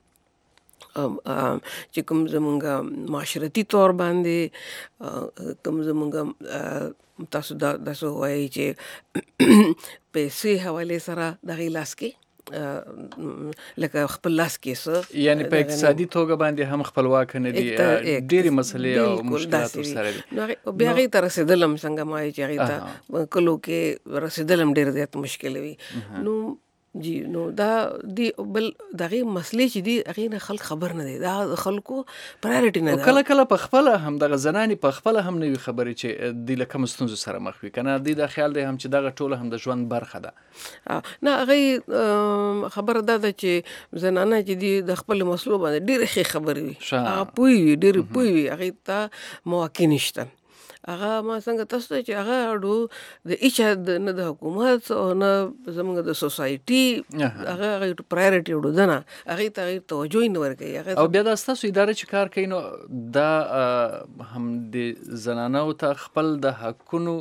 چې کوم زمونږ معاشرتي طور باندې کوم زمونږ تاسو داسې وایي چې پیسې حوالې سره د هغې لاس کې لکه خپل لاس کې څه یعنی په اقتصادي توګه باندې هم خپلواکه نه دي، ډېرې مسلې او مشکلات ورسره دي. بیا هغې ته رسېدل هم څنګه ما وایي چې هغې ته کلو کې رسېدل هم ډېر زیات مشکل وي. نو جی نو دا دی بل دغه مسلې چې دی هغې نه خلک خبر نه دی، دا د خلکو پرایورټي نه ده. کله کله په خپله هم دغه زنانې په خپله هم نه وي خبرې چې دوی له کومو ستونزو سره مخ وي، که نه دوی دا خیال دی هم چې دغه ټوله هم د ژوند برخه ده. نه هغې خبره دا ده چې زنانه چې دي د خپلو مسلو باندې ډېرې ښې خبرې وي، هغه پوه وي، ډېرې پوه وي، هغې ته مواقع نشته. هغه ما څنګه تاسو ته چې هغه اړو د هیچا نه د حکومت او نه زموږ د سوسایټي هغه پرایورټي اړو ده نه، هغې ته هغې توجه یې نه ورکوي. او بیا دا ستاسو اداره چې کار کوي نو دا هم د زنانو ته خپل د حقونو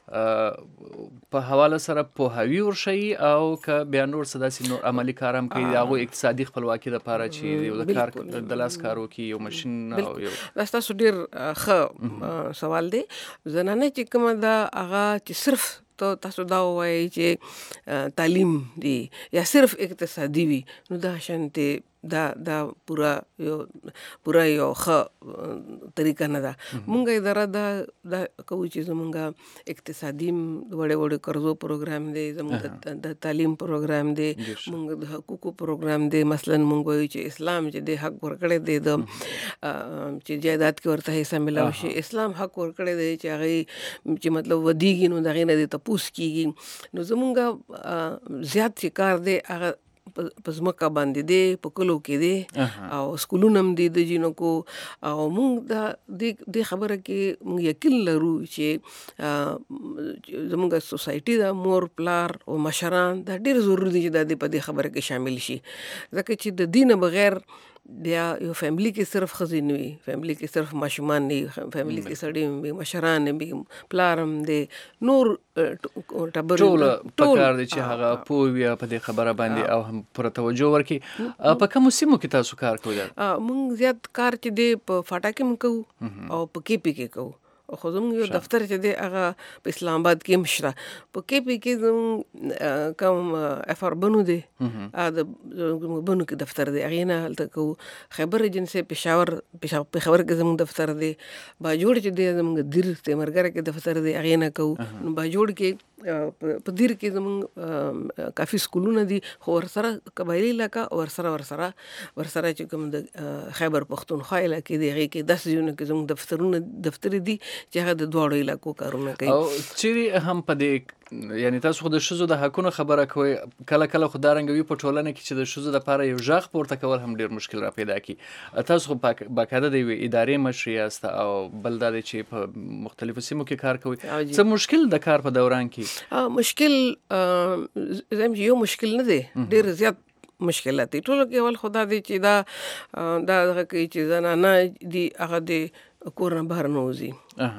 په حواله سره پوهاوي ورښیي او که بیا نور څه داسې نور عملي کار هم کوي د هغوی اقتصادي خپلواکي دپاره چې یو د کار د لاس کار وکړي، یو ماشین او یو دا ستاسو ډېر ښه سوال دی. زنانه چې کومه ده هغه چې صرف تاسو دا ووایئ چې تعلیم دی یا صرف اقتصادي وي نو دا شانتې دا پوره یو ښه طریقه نه ده. مونږ اداره دا کوو چې زمونږ اقتصادي وړې قرضو پروګرام دی، زمونږ د تعلیم پروګرام دی، مونږ د حقوقو پروګرام دی. مثلا مونږ وایو چې اسلام چې دی حق ورکړی دی د چې جایداد کې ورته حصه ملاو شي، اسلام حق ورکړی دی چې هغې چې مطلب ودیږي نو د هغې نه دی تپوس کېږي. نو زمونږ زیات چې کار دی هغه په ځمکه باندې دی، په کلو کې دی او سکولونه هم دي د جینکو. او مونږ دې خبره کې مونږ یقین لرو چې زمونږ سوسایټي ده، مور پلار او مشران دا ډېر ضروري دي چې دا په دې خبره کې شامل شي، ځکه چې د دې نه بغیر بیا یو فیملی کې صرف ښځې نه وي، فیملی کې صرف ماشومان نه وي، فیملی کې سړی هم وي، مشران هم وي، پلار هم دی، نور ټبر ټوله پکار دی چې هغه پوه وي په دې خبره باندې او هم پوره توجه ورکړي. په کومو سیمو کې تاسو کار کوئ؟ مونږ زیات کار چې دی په فاټا کې هم کوو او په کې پی کې کوو. خو زموږ یو دفتر چې دی هغه په اسلام آباد کې هم شته. په کې پی کې زموږ کوم اف آر بنو دی، د بنو کې دفتر دی، هغې نه هلته کوو. خیبر ایجنسۍ پېښور کې زموږ دفتر دی. باجوړ چې دی زموږ دیر تیمرګره کې دفتر دی، هغې نه کوو. نو باجوړ کې په دیر کې زمونږ کافي سکولونه دي خو ورسره قبایلي علاقه ورسره چې کوم د خیبر پښتونخوا علاقې دی هغې کې داسې ځایونه کې زموږ دفتري دي چې هغه د دواړو علاقو کارونه کوي. او چیرې هم په دې یعنی تاسو خو د ښځو د حقونو خبره کوئ، کله کله خو دا رنګه وي په ټولنه کې چې د ښځو دپاره یو غږ پورته کول هم ډېر مشکل را پیدا کړي. تاسو خو باقاعده د یوې ادارې مشر یاست او بل دا دی چې په مختلفو سیمو کې کار کوئ. څه مشکل د کار په دوران کې؟ مشکل زم یو مشکل نه دی، ډېر زیات مشکلات دي. ټولو کې اول خدا دی چې دا دغه کوي چې زنانه دي هغه د کور نه بهر نه وځي.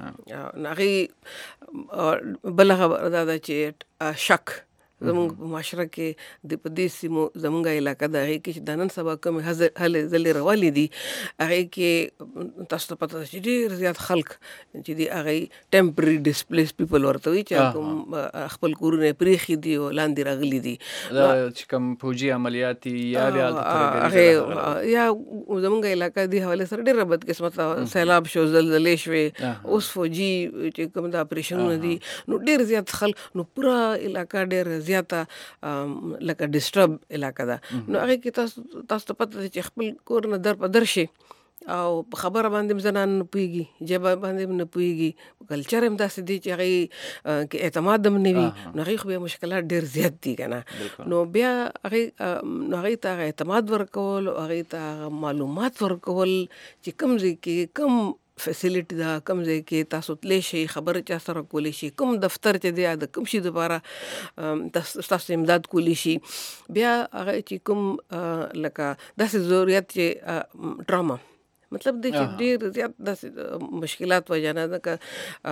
هغې بله خبره دا ده چې شک زمونږ په معاشره کې د په دې سیمو زمونږ علاقه د هغې کې چې دا نن سبا کومې هلې ځلې روالې دي هغې کې تاسو ته پته ده چې ډېر زیات خلک چې دي هغې ټمپرري ډسپلیس پیپل ورته وایي چې کوم خپل کورونه یې پرېښي دي او لاندې راغلي دي. دا چې کوم پوجي عملیات دي یا بیا یا زمونږ علاقه دې حوالې سره ډېره بدقسمته سیلاب شو، زلزلې شوې، اوس فوجي چې کوم د اپریشنونه دي نو ډېر زیات خلک نو پوره علاقه ډېر زیاته لکه ډسټرب علاقه ده. نو هغې کې تاسو ته پته ده چې خپل کور نه در په در شي او په خبره باندې هم زنان نه پوهېږي، ژبه باندې هم نه پوهېږي، کلچر هم داسې دی چې هغې کې اعتماد هم نه وي نو هغې خو بیا مشکلات ډېر زیات دي که نه. نو بیا هغې ته هغه اعتماد ورکول او هغې ته هغه معلومات ورکول چې کوم ځای کې کوم فیسیلیټي ده، کوم ځای کې تاسو تللی شئ، خبره چا سره کولی شي، کوم دفتر چې دی د کوم شي دپاره تاسو امداد کولی شي. بیا هغه چې کوم لکه داسې ضرورت چې ټراما مطلب دی چې ډېر زیات داسې مشکلات وجه نه که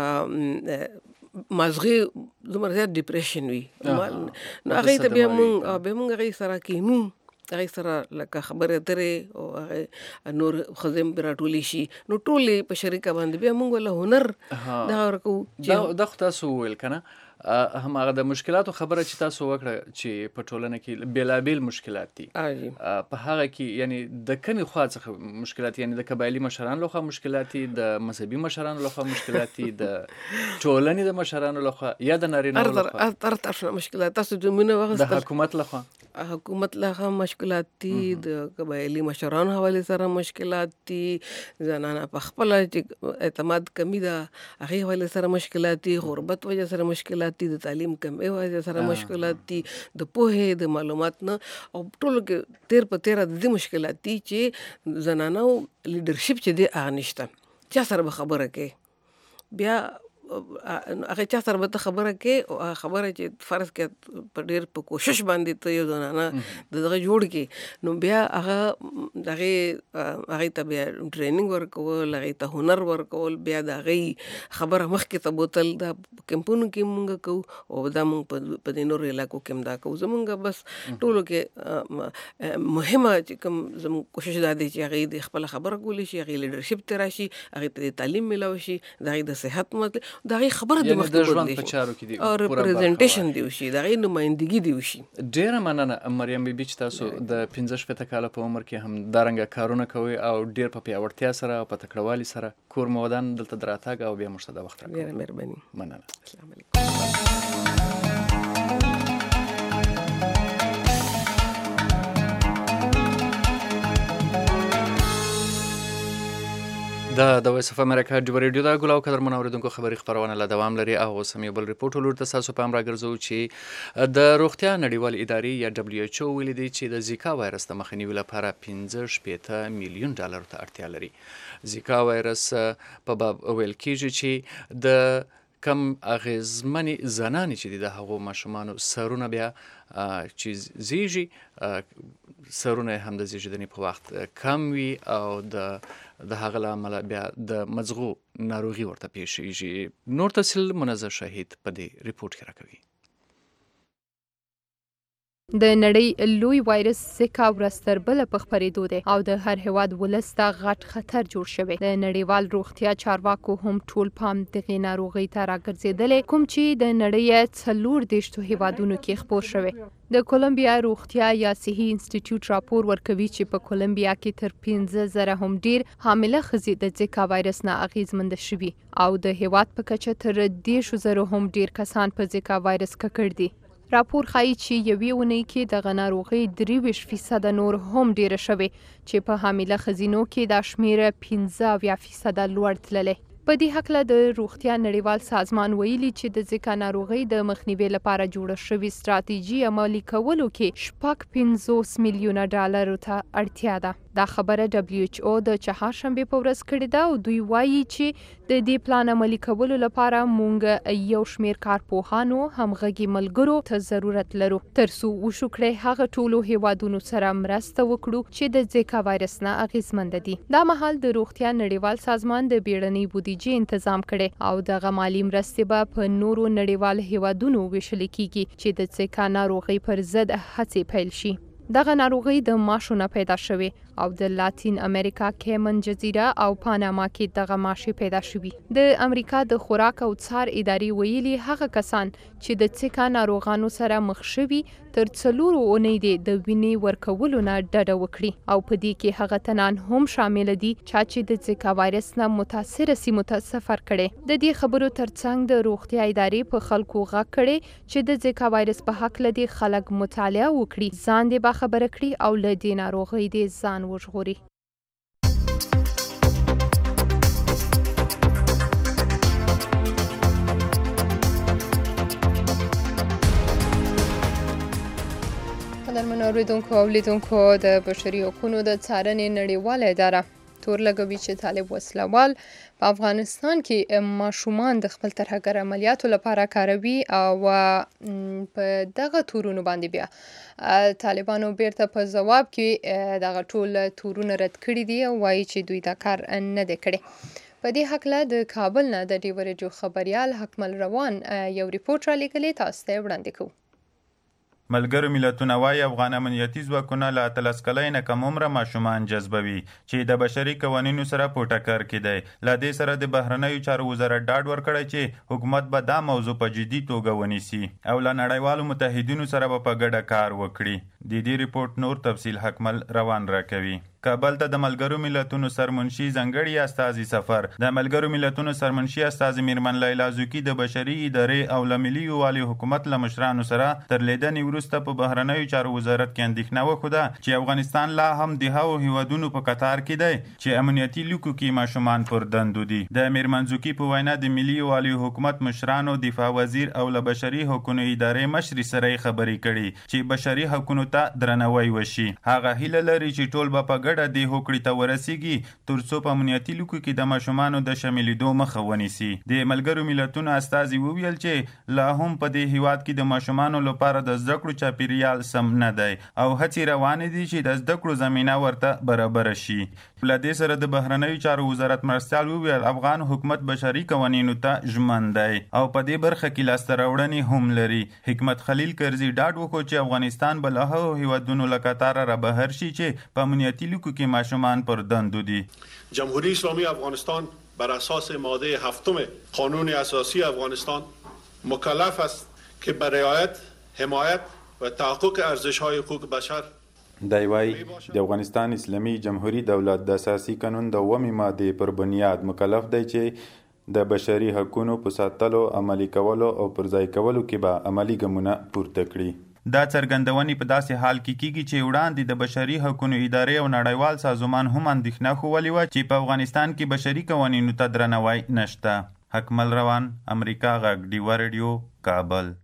مازغې دومره زیات ډپریشن وي نو هغې ته بیا موږ هغې سره کینو، هغې سره لکه خبرې اترې او هغې نور ښځې هم پرې راټولې شي نو ټولې په شریکه باندې بیا موږ وله هنر دغه ورکوو. دا خو تاسو وویل که نه هماغه د مشکلاتو خبره چې تاسو وکړه چې په ټولنه کې بېلابېل مشکلات دي په هغه کې یعنی د کومې خوا څخه مشکلات یعنی د قبایلي مشرانو لخوا مشکلات دي، د مذهبي مشرانو لخوا مشکلات دي، د ټولنې د مشرانو لخوا یا د نارینه‌و لخوا هر طرف مشکلات تاسو نومونه واخیستل، د حکومت لخوا مشکلات دي، د قبایلي مشرانو حوالې سره مشکلات دي، زنانه په خپله چې اعتماد کمی ده هغې حوالې سره مشکلات دي، غربت وجه سره مشکلات دي، د تعلیم کمې وجه سره مشکلات دي، د پوهې د معلومات نه او ټولو کې تیر په تیره د دې مشکلات دي چې زنانو لیډرشپ چې دی هغه نشته. چا سره به خبره کوي بیا هغه چا سره به ته خبره کوې او خبره چې فرض کړه په ډېر په کوشش باندې ته یو زنانه د دغه جوړ کړې نو بیا هغې ته بیا ټریننګ ورکول، هغې ته هنر ورکول، بیا د هغې خبره مخکې ته بوتل. دا کمپونو کې مونږ کوو او دا مونږ په دې نورو علاقو کې هم دا کوو. زمونږ بس ټولو کې مهمه چې کوم زمونږ کوشش دا دی چې هغې د خپله خبره کولی شي، هغې لیډرشپ ته راشي، هغې ته د تعلیم میلاو شي، د هغې د صحت مطلب د هغې خبره د مخکې او ریپرزنټیشن دی وشي، د هغې نمایندګي دی وشي. ډېره مننه مریم بیبي چې تاسو د 15 کاله په عمر کې هم دارنګه کارونه کوئ او ډېر په پیاوړتیا سره او په تکړهوالي سره کور مو ودان دلته د راتګ او بیا موږ ته د وخت راکړو. ډېره مهرباني. مننه. السلام علیکم. د وایس اف امریکا ډیو ریډیو دا ګلاو قدرمن اوریدونکو خبري خبرونه لا دوام لري او اوس هم یو بل ریپورټ ولور تاسو په امر راګرځو چې د روغتیا نړیوال ادارې یا دبليو ایچ او ویلي دی چې د زیکا وایرس د مخنیوي لپاره 15 میلیون ډالر ته اړتیا لري. زیکا وایرس په باب ویل کېږي چې د کم اغیزمنې زنانې چې دي د هغو ماشومانو سرونه بیا چې زیږي سرونه هم د زیږیدنې په وخت کم وي او د هغه له امله بیا د مزغو ناروغي ورته پیښیږي. نور تفصیل منظر شهید په دې ریپورټ کې راکوي. د نړۍ لوی وایرس زیکا ورځ تر بله په خپرېدو دی او د هر هیواد ولس ته غټ خطر جوړ شوی. د نړیوال روغتیا چارواکو هم ټول پام دغې ناروغۍ ته راګرځېدلی، کوم چې د نړۍ 40 هیوادونو کې خپور شوی. د کولمبیا روغتیا یا صحي انسټیټیوټ راپور ورکوي چې په کولمبیا کې تر 15,000 هم ډیر حامله ښځې د زیکا وایرس نه اغېزمنده شوي او د هیواد په کچه تر 10,000 هم ډیر کسان په زیکا وایرس ککړ دي. راپور ښایي چې یوې اونۍ کې دغه ناروغۍ 23% نور هم ډیره شوې چې په حامله ښځینو کې دا شمیره 15% لوړ تللی. په دې هکله د روغتیا نړیوال سازمان ویلي چې د زیکا ناروغۍ د مخنیوي لپاره جوړه شوې ستراتیژي عملي کولو کې $50 میلیونه ته اړتیا ده. دا خبره WHO د چهارشنبې په ورځ کړې ده او دوی وایي چې د دې پلان عملي کولو لپاره مونږ یو شمیر کارپوهانو همغږي ملګرو ته ضرورت لرو ترڅو وشو کړی هغه ټولو هیوادونو سره مرسته وکړو چې د زیکا وایرس نه اغېزمنده دي. دا مهال د روغتیا نړیوال سازمان د بیړنۍ بودیجې تنظیم کړي او دغه مالی مرستې به په نورو نړیوال هیوادونو ویشل کیږي چې د زیکا ناروغۍ پر ضد هڅې پیل شي. دغه ناروغۍ د ماشو نه پیدا شوې او د لاتین امریکا کیمن جزیره او پاناما کې دغه ماشي پیدا شوي. د امریکا د خوراک او څار ادارې ویلي هغه کسان چې د زیکا ناروغانو سره مخ شوي تر 4 اونۍ د وینې ورکولو نه ډډه وکړي او په دې کې هغه تنان هم شامل دي چې د زیکا وایرس نه متاثره سیمو ته سفر کړي. د دې خبرو ترڅنګ د روغتیا ادارې په خلکو غږ کړي چې د زیکا وایرس په حق لدی خلک مطالعه وکړي، ځان دې خبره کړي او له دې ناروغۍ دې ځان وژغوري. قدرمنو اوریدونکو او لیدونکو، د بشري حقوقو د څارنې نړیواله اداره تور لګوي چې طالب وسلوال په افغانستان کې ماشومان د خپل ترهګر عملیاتو لپاره کاروي او په دغه تورونو باندې بیا طالبانو بیرته په ځواب کې دغه ټول تورونه رد کړي دي او وایي چې دوی دا کار نه دی کړی. په دې هکله د کابل نه د ډیو ریډیو خبریال حکمل روان یو ریپورت را لیږلی، تاسو ته وړاندې کوو. ملګرو ملتونه وايي افغان امنیتي ځواکونه له 13 کلۍ نه کم عمره ماشومان جذبوي چې د بشري قوانینو سره په ټکر کې دی. له دې سره د بهرنیو چارو وزارت ډاډ ورکړی چې حکومت به دا موضوع په جدي توګه ونیسي او له نړیوالو متحدینو سره به په ګډه کار وکړي. د دې ریپورت نور تفصیل حکمل روان راکوي. کابل ته د ملګرو ملتونو سرمنشي ځانګړي استازي سفر. د ملګرو ملتونو سرمنشي استازي میرمن لیلا زوکی د بشري ادارې او له ملي یووالي حکومت له مشرانو سره تر لیدنې وروسته په بهرنیو چارو وزارت کې اندېښنه وښوده چې افغانستان لا هم د هغو هیوادونو په قطار کې دی چې امنیتي لیکو کې ماشومان پر دندو دي. د میرمن زوکی په وینا د ملي یووالي حکومت مشرانو، دفاع وزیر او له بشري حقوقو ادارې مشري سره خبرې کړي چې بشري حقوقو ته درناوی وشي. هغه هیله لري چې ټول به په ګډه د هوکړې ته ورسیږي ترڅو په امنیتي لیکو کې د ماشومانو د شاملېدو مخه ونیسي. د ملګرو ملتونو استازي وویل چې لا هم په دې هیواد کې د ماشومانو لپاره د زده کړو چاپیریال سم نه دی او هڅې روانې دي چې د زده کړو زمینه ورته برابره شي. له دې سره د بهرنیو چارو وزارت مرستیال وویل افغان حکومت بشري قوانینو ته ژمن دی او په دې برخه کې لاسته راوړنې هم لري. حکمت خلیل کرزي ډاډ وکړ چې افغانستان به له هغو هیوادونو له قطاره رابهر شي چې په امنیتي لیکو کې ماشومان پر دندو دي. جمهوری اسلامی افغانستان بر اساس ماده 7 قانون اساسی افغانستان مکلف است که به رعایت، حمایت و تحقق ارزش‌های حقوق بشر دی وايي د افغانستان اسلامي جمهوریت دولت د اساسي قانون د 9 ماده پر بنیاد مکلف دی چې د بشري حقوقو په ساتلو، عملي کولو او پرځای کولو کې به عملي ګامونه پورته کړي. دا څرګندونې په داسې حال کې کیږي چې وړاندې د بشري حقوقو ادارې او نړیوال سازمان هم اندېښنه ښودلې وه چې په افغانستان کې بشري قوانینو ته درناوی نشته. حکمل روان، امریکا غږ، ډیوه ریډیو، کابل.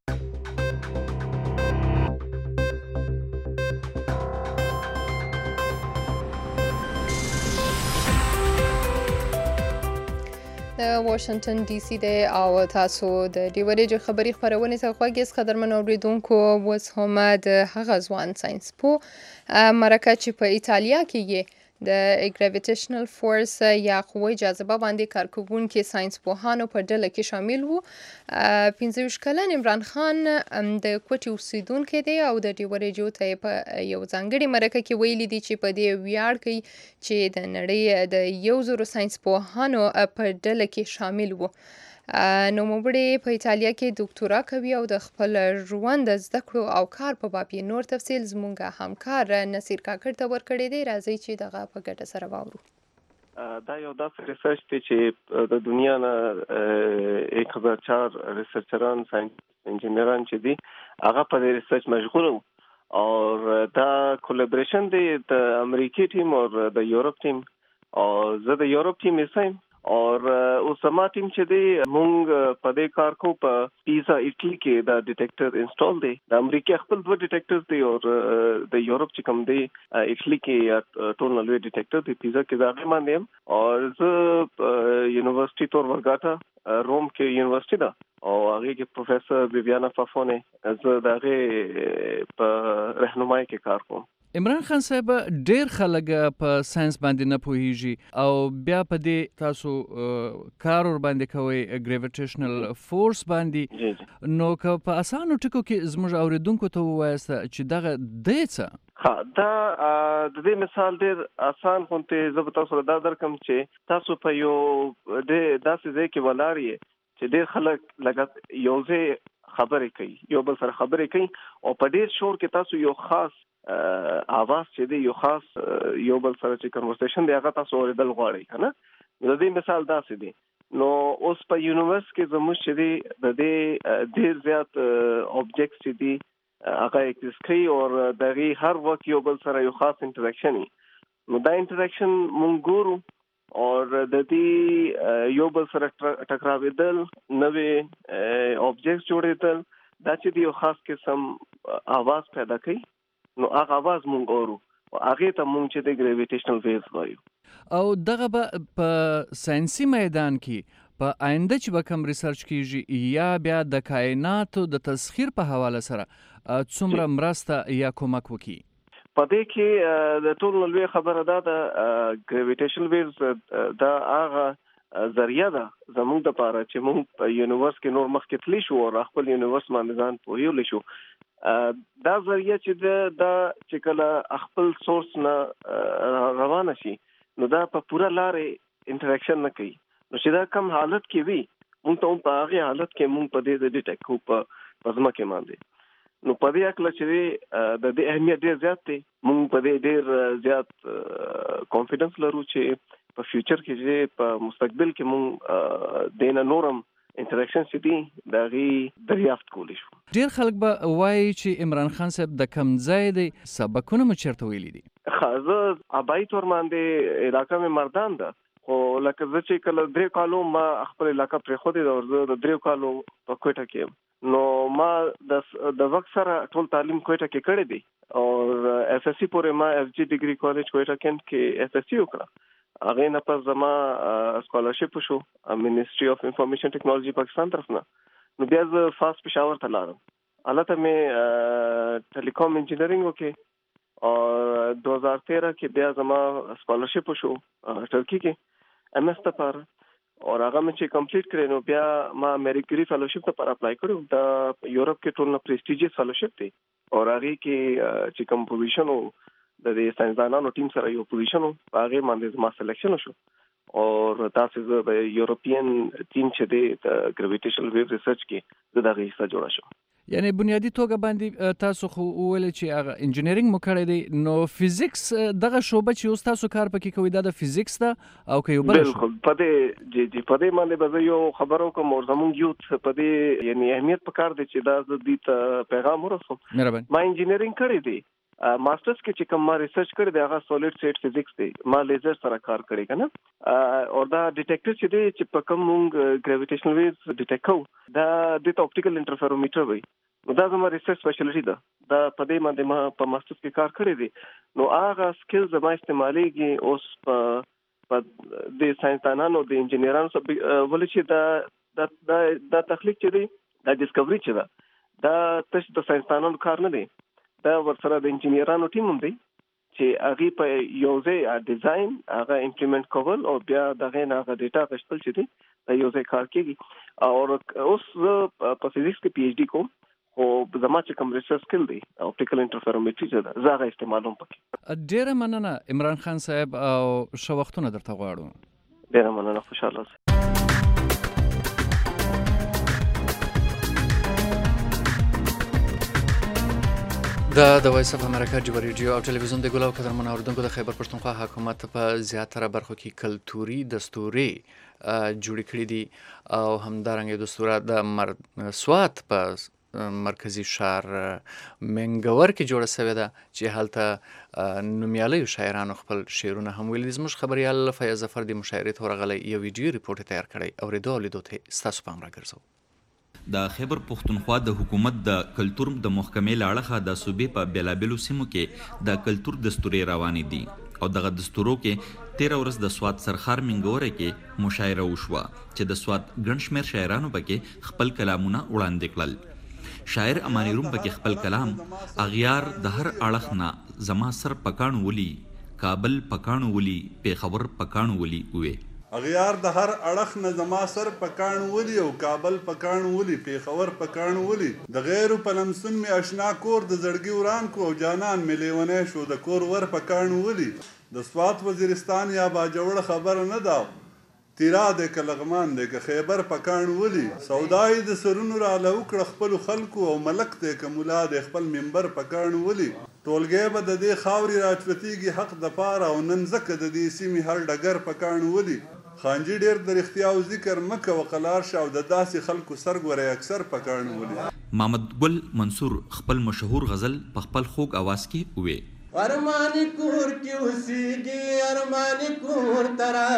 د واشنگټن ډي سي دی او تاسو د ډیو ریډیو خبري خپرونې څخه خوږ یاست. قدرمنو اوریدونکو، اوس هم د هغه ځوان ساینس پوه مرکه چې په ایټالیا کې د ګریویټیشنل فورس یا قوې جاذبه باندې کارکوونکي ساينس پوهانو په ډله کې شامل وو. 15 کلن عمران خان د کوټي اوسیدونکی دی او د ډیو ریډیو ته په یو ځانګړي مرکه کې ویلي دي چې په دې ویاړ کوي چې د نړۍ د 1000 ساينس پوهانو په ډله کې شامل وو. نوموړی په ایټالیا کې ډاکټورا کوي او د خپل ژوند د زده کړو او کار په باب یې نور تفصیل زموږ همکار نصیر کاکړ ته ورکړی دی. راځئ چې دغه په ګټه سره واورو. دا یو داسې ریسرچ دی چې د دنیا نه 1004 ریسرچران ساينس انجینران چې دي هغه په دې ریسرچ مشغول وو او دا کولیبریشن دی د امریکای ټیم او د یورپ ټیم او زه د یورپ ټیم یې اور اوسما ټیم چې دی مونږ په دې کار کو په پیزا ایټلی کې دا ډیټیکټر انسټال دی. د امریکا خپل دوه ډیټیکټرز دی او د یورپ چې کوم دی ایټلی کې ټول نلوي ډیټیکټر دی. پیزا کې دا باندې او زه یونیورسيټي تور ورګاټا روم کې یونیورسيټي دا او هغه کې پروفیسور بیبیانا فافونه زه دغه په رهنمایي کې کار کوم. عمران خان صاحب ډیر خلک په ساينس باندې نه پوهیږي او بیا په دې تاسو کار ور باندې کوي ګریویټیشنل فورس باندې نو که په اسانو ټکو کې زموږ اوریدونکو ته وایست چې دغه دیڅه دا د دې مثال ډیر اسان خونته زه تاسو را درکم چې تاسو په یو د داسې ځای کې ولاري چې ډیر خلک لګا یو ځای خبرې کوي یو بل سره خبرې کوي او په ډیر شور کې تاسو یو خاص اواز چې دی یو خاص یو بل سره چې کنورسیشن دی هغه تاسو اوریدل غواړئ کنه. د دې مثال داسې دی نو اوس په یونیورس کې زموږ چې دی د دې ډیر زیات اوبجیکټس چې دی هغه ایگزیست کوي او دغه هر وخت یو بل سره یو خاص انټریکشن نو دا انټریکشن مونږ ګورو او د دې یو بل سره ټکراوېدل نوې اوبجیکټس جوړېدل دا چې دی یو خاص قسم आवाज پیدا کوي نو هغه आवाज مونږ اورو او هغه ته مونږ چې د ګریویټیشنل ویوز وایو. او دغه په ساينسي میدان کې په آینده چې به کوم ریسرچ کیږي یا بیا د کائناتو د تسخیر په حواله سره څومره مرسته یا کومک وکړي. په دې کې د ټول لوی خبره ده د ګریویټیشنل ویوز دا هغه ذریعہ ده زموږ د لپاره چې موږ په یونیورس کې نور مخکې تللی شو او خپل یونیورس باندې ځان پوهیول شو. دا ذریعہ چې دا چې کله خپل سورس نه روانه شي نو دا په پوره لارې انټریکشن نه کوي نو چې دا کم حالت کې وي موږ ته په هغه حالت کې موږ په دې ډیټیکټ کو په ځمکه باندې نو په دې اکل چې د دې اهمیت ډیر زیات دی. موږ په دې ډیر زیات کانفیډنس لرو چې په فیوچر کې چې په مستقبل کې موږ دینه نورم انټریکشن سي دا غي دریافت کولی شو. ډیر خلک به وایي چې عمران خان صاحب د کم ځای دی سبقونه مو چیرته ویلي دي. خازه ابای تور باندې علاقې مې مردان ده خو لکه زه چې کله 3 کالو ما خپل علاقې پر خو دې او د 3 کالو په کوټه کې نو ما د وخت سره ټول تعلیم کوټه کې کړی دی او اف اس سی پورې ما اف جی ډیګري کالج کوټه کې اف اس سی وکړه. هغه نه پس زما سکالرشپ شو منیسټری اف انفارمیشن ټیکنالوژي پاکستان طرف نه نو بیا زه فاست پېښور ته لاړم. البته مې ټیلیکوم انجینرینګ وکړ او 2013 کې بیا زما سکالرشپ شو ترکی کې ام اس لپاره او هغه مې چې کمپلیټ کړې نو بیا ما میری کیری فیلوشپ لپاره اپلای کړو. دا یورپ کې ټول نه پریسټیجیس فیلوشپ دی او هغه کې چې کوم پوزیشن د دې ساينسدانانو ټیم سره یو پوزیشن هغه باندې ما سلیکشن شو او تاسو د یورپین ټیم چې د ګریویټیشنل ویو ریسرچ کې د دغه حصہ جوړ شو. یعنی بنیادی توګه باندې تاسو خو ویل چې هغه انجینرینګ مو کړی دی نو فزیکس دغه شوبه چې اوس تاسو کار پکې کوي دا د فزیکس ده او که یو بل بالکل په دې جی په دې باندې به یو خبرو کوم او زموږ یوت په دې یعنی اهمیت پکار دی چې دا د دې پیغام ورسوم. ما انجینرینګ کړی دی ماسترز کې چې کوم ما ریسرچ کړی دی هغه سولید سټیټ فزیکس دی ما لیزر سره کار کړی کنه او دا ډیټیکټر چې دی چې په کوم مونږ ګریویټیشنل ویوز ډیټیکټ کوو دا د اپټیکل انټرفیرومیټر وي نو دا زما ریسرچ سپیشلیټي ده دا په دې باندې ما په ماسترز کې کار کړی دی نو هغه سکلز ما استعمالېږي اوس په د ساينسدانانو د انجینرانو ولې چې دا تخلیق چې دی دا ډیسکوري چې دا تاسو د ساينسدانانو کار نه دی دا ورسره د انجینرانو ټیم هم دی چې هغه په یو ځای ډیزاین هغه امپلیمنٹ کول او بیا دغه نه هغه ډیټا غشتل چې دی په یو ځای کار کوي. او اوس په فزیکس کې پی ایچ ډی کوم او زما چې کوم ریسرچ سکل دی اپټیکل انټرفیرومیټري چې زه هغه استعمالوم پکې. ډیره مننه عمران خان صاحب او ښه وختونه درته غواړو. ډیره مننه، خوشاله اوسئ. د وایس اف امریکا جوړ ریډیو او ټلویزیون د ګلاو قدرمن اوریدونکو د خیبر پښتونخوا حکومت په زیاتره برخو کې کلتوري دستوري جوړې کړې دي او همدارنګه دستورات د سوات په مرکزی ښار منګور کې جوړه شوې ده چې هلته نومیالیو شاعرانو خپل شعرونه هم ویلي. زموږ خبریال فیاض ظفر د مشاعرې تورغلی یو ویډیو ریپورت تیار کړی او ریډو لیدو ته ستاسو پام راګرځو. د خیبر پښتونخوا د حکومت د کلتور د محکمې له اړخه د صوبې په بیلابیلو سیمو کې د کلتور دستورې روانې دي او دغه دستورو کې 13 ورځ د سوات سرخار منګوره کې مشاعره وشوه چې د سوات ګڼ شمېر شاعرانو پکې خپل کلامونه وړاندې کړل. شاعر امانی روم پکې خپل کلام اغیار د هر اړخ نه زما سر پکانو ولي، کابل پکانو ولي، پیښور پکانو ولي وې. اغیار د هر اړخ نه زما سر پکانو ولي او کابل پکانو ولي، پیښور پکانو ولي. د غیرو په لمسون می اشنا کور د زړګي وران کو او جانان می لیونی شو د کور ور پکانو ولي. د سوات وزیرستان یا باجوړ خبر نه دا تیرا د کلغمان د خیبر پکانو ولي. سودای د سرونو را لوکړه خپل خلکو او ملک د کمولا د خپل منبر پکانو ولي. ټولګي به د دې خاوري راچوتیږي حق د پاره او نن زکه د دې سیمې هر ډګر پکانو ولي. خانجی ډیر د رښتیا او ذکر مکه وقلار شه او د داسې خلکو سرګوري اکثر پکانو ولي. محمد ګل منصور خپل مشهور غزل په خپل خوږ आवाज کې وې. ارمانی کور کې اوسېږي، ارمانی کور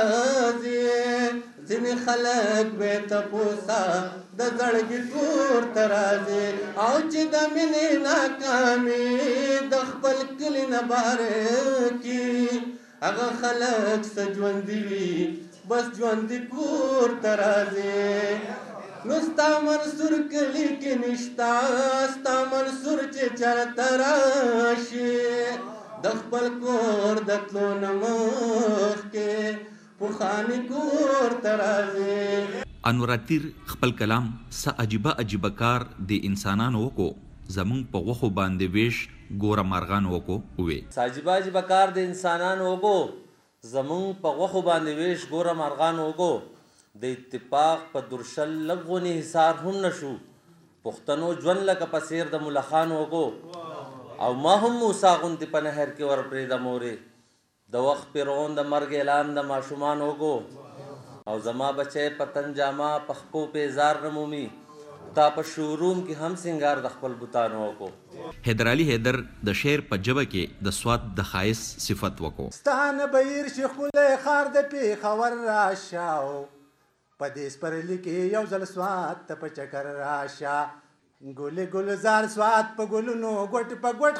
ترازي، ځینې خلک به تپوسا د زړګي کور ترازي، او چې د مینې ناکامي د خپل کلي نه باره کې هغه خلک څه ژوندي وي بس ژوندي کور ترازي. نو ستا منصور کلي کې نشتا، ستا منصور چې چرته راشي د خپل کور د تلو نه مخکې پخواني کور ترازي. انوراتیر خپل کلام څه عجیبه عجیبه کار د انسانانو وکړو زمونږ په غوښو باندې ویش ګوره مارغان وکړو وې. څه عجیبه عجیبه کار د انسانانو وکړو زمونږ په غوښو باندې ویش ګوره مارغان وکړو. د اتفاق په درشل لغونی حصار هم نشو، پښتنو ژوند لکه په څیر د ملخان وکړو او ما هم موسی غوندې په نهر کې ورپرېږده مورې. د وخت فرعون د مرګ اعلان د ماشومان وکړو او زما بچی په تن جامه په خپو پیزار نه مومي، تا په شوروم کې هم سنگار د خپل بوتانو وکړو. حیدر علي حیدر د شعر په ژبه کې د سوات د ښایست صفت وکړو. ستانه بهیر شي ښکلی ښار د پیښور راشاو، په دې سپرلي کې یو ځل سوات ته په چکر راشه. ګلې ګلزار سوات په ګلونو ګوټ په ګوټ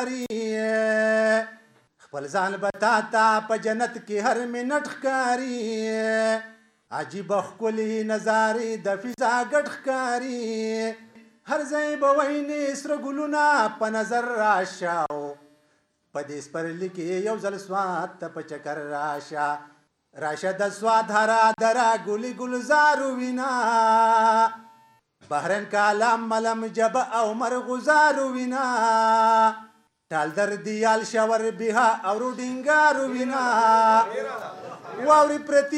ښکاري، خپل ځان به تا ته په جنت کې هر منټ ښکاري. عجیبه ښکلې نظارې د فضا ګډ ښکاري، هر ځای به وینې سره ګلونه په نظر راشاو. په دې سپرلي کې یو ځل سوات ته په چکر راشه. راشه د سوات هره دره ګلې ګلزارو وینا، بحرین کالم ملم جب او مرغزارو وینا، ټال در دیال شور بها او روډینګارو وینا. واوري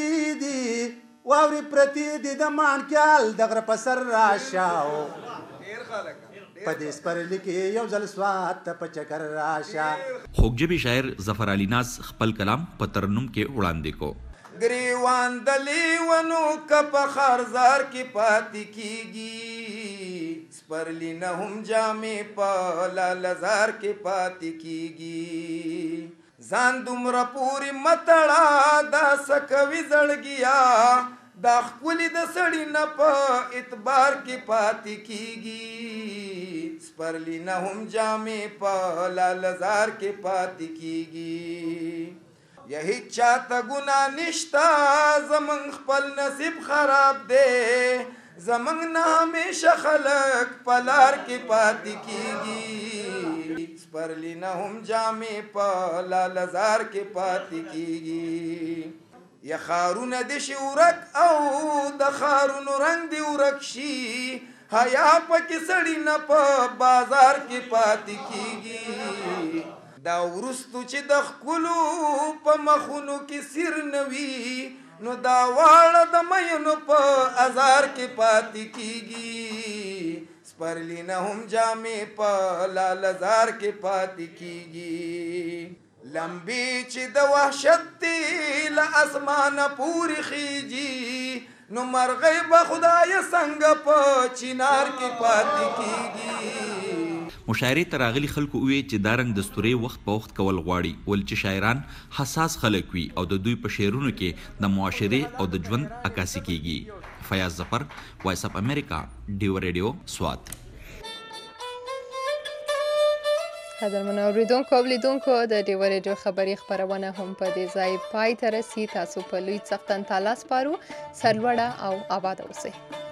پرتی دی د مانکال د غره په سر راشاو، په دې سپرلي کې یو ځل سوات ته په چکر راشه. خوږژبي شاعر ظفر علي ناز خپل کلام په ترنم کې وړاندې کو. ګریوان د لیونو که په خارزار کې پاتې کیږي، سپرلی نه هم جامې په لالزار کې پاتې کیږي. ځان دومره پورې متړه دا څه کوي زړګیا، دا ښکلي د سړي نه په اعتبار کې پاتې کیږي. سپرلی نه هم جامې په لالزار کې پاتې کیږي. یا هیچ چاته ګناه نشته زمون خپل نصیب خراب دی، زمنګ نه همیشه خلک پلار کې پاتې کیږي سپرلی نه هم جامې په لالزار کې پاتې کیږي یا خارونه د شورک او د خارونو رنگ دی ورک شي حیا پکې سړی نه په بازار کې پاتې کیږي دا ورستو چې د خپلو په مخونو کې سر نوي نو دا واړه د مینو په ازار کې پاتې کیږي سپرلی نه هم جامې په لالزار کې پاتې کیږي لمبي چې د وحشت دی له اسمانه پورې خیږي نو مرغۍ به خدای څنګه په چینار کې پاتې کیږي مشاعرې ته راغلي خلکو وویل چې دا رنګ دستورې وخت په وخت کول غواړي ول چې شاعران حساس خلک وي او د دوی په شعرونو کې د معاشرې او د ژوند عکاسي کیږي. فیاض ظفر، وایس اف امریکا، ډیو ریډیو سوات. قدرمن اوریدونکو او لیدونکو د ډیو ریډیو خبري خبرونه هم په دې ځای پای ته رسي. تاسو په لوی څښتن تالا سپارو. سرلوړه او آباد اوسئ.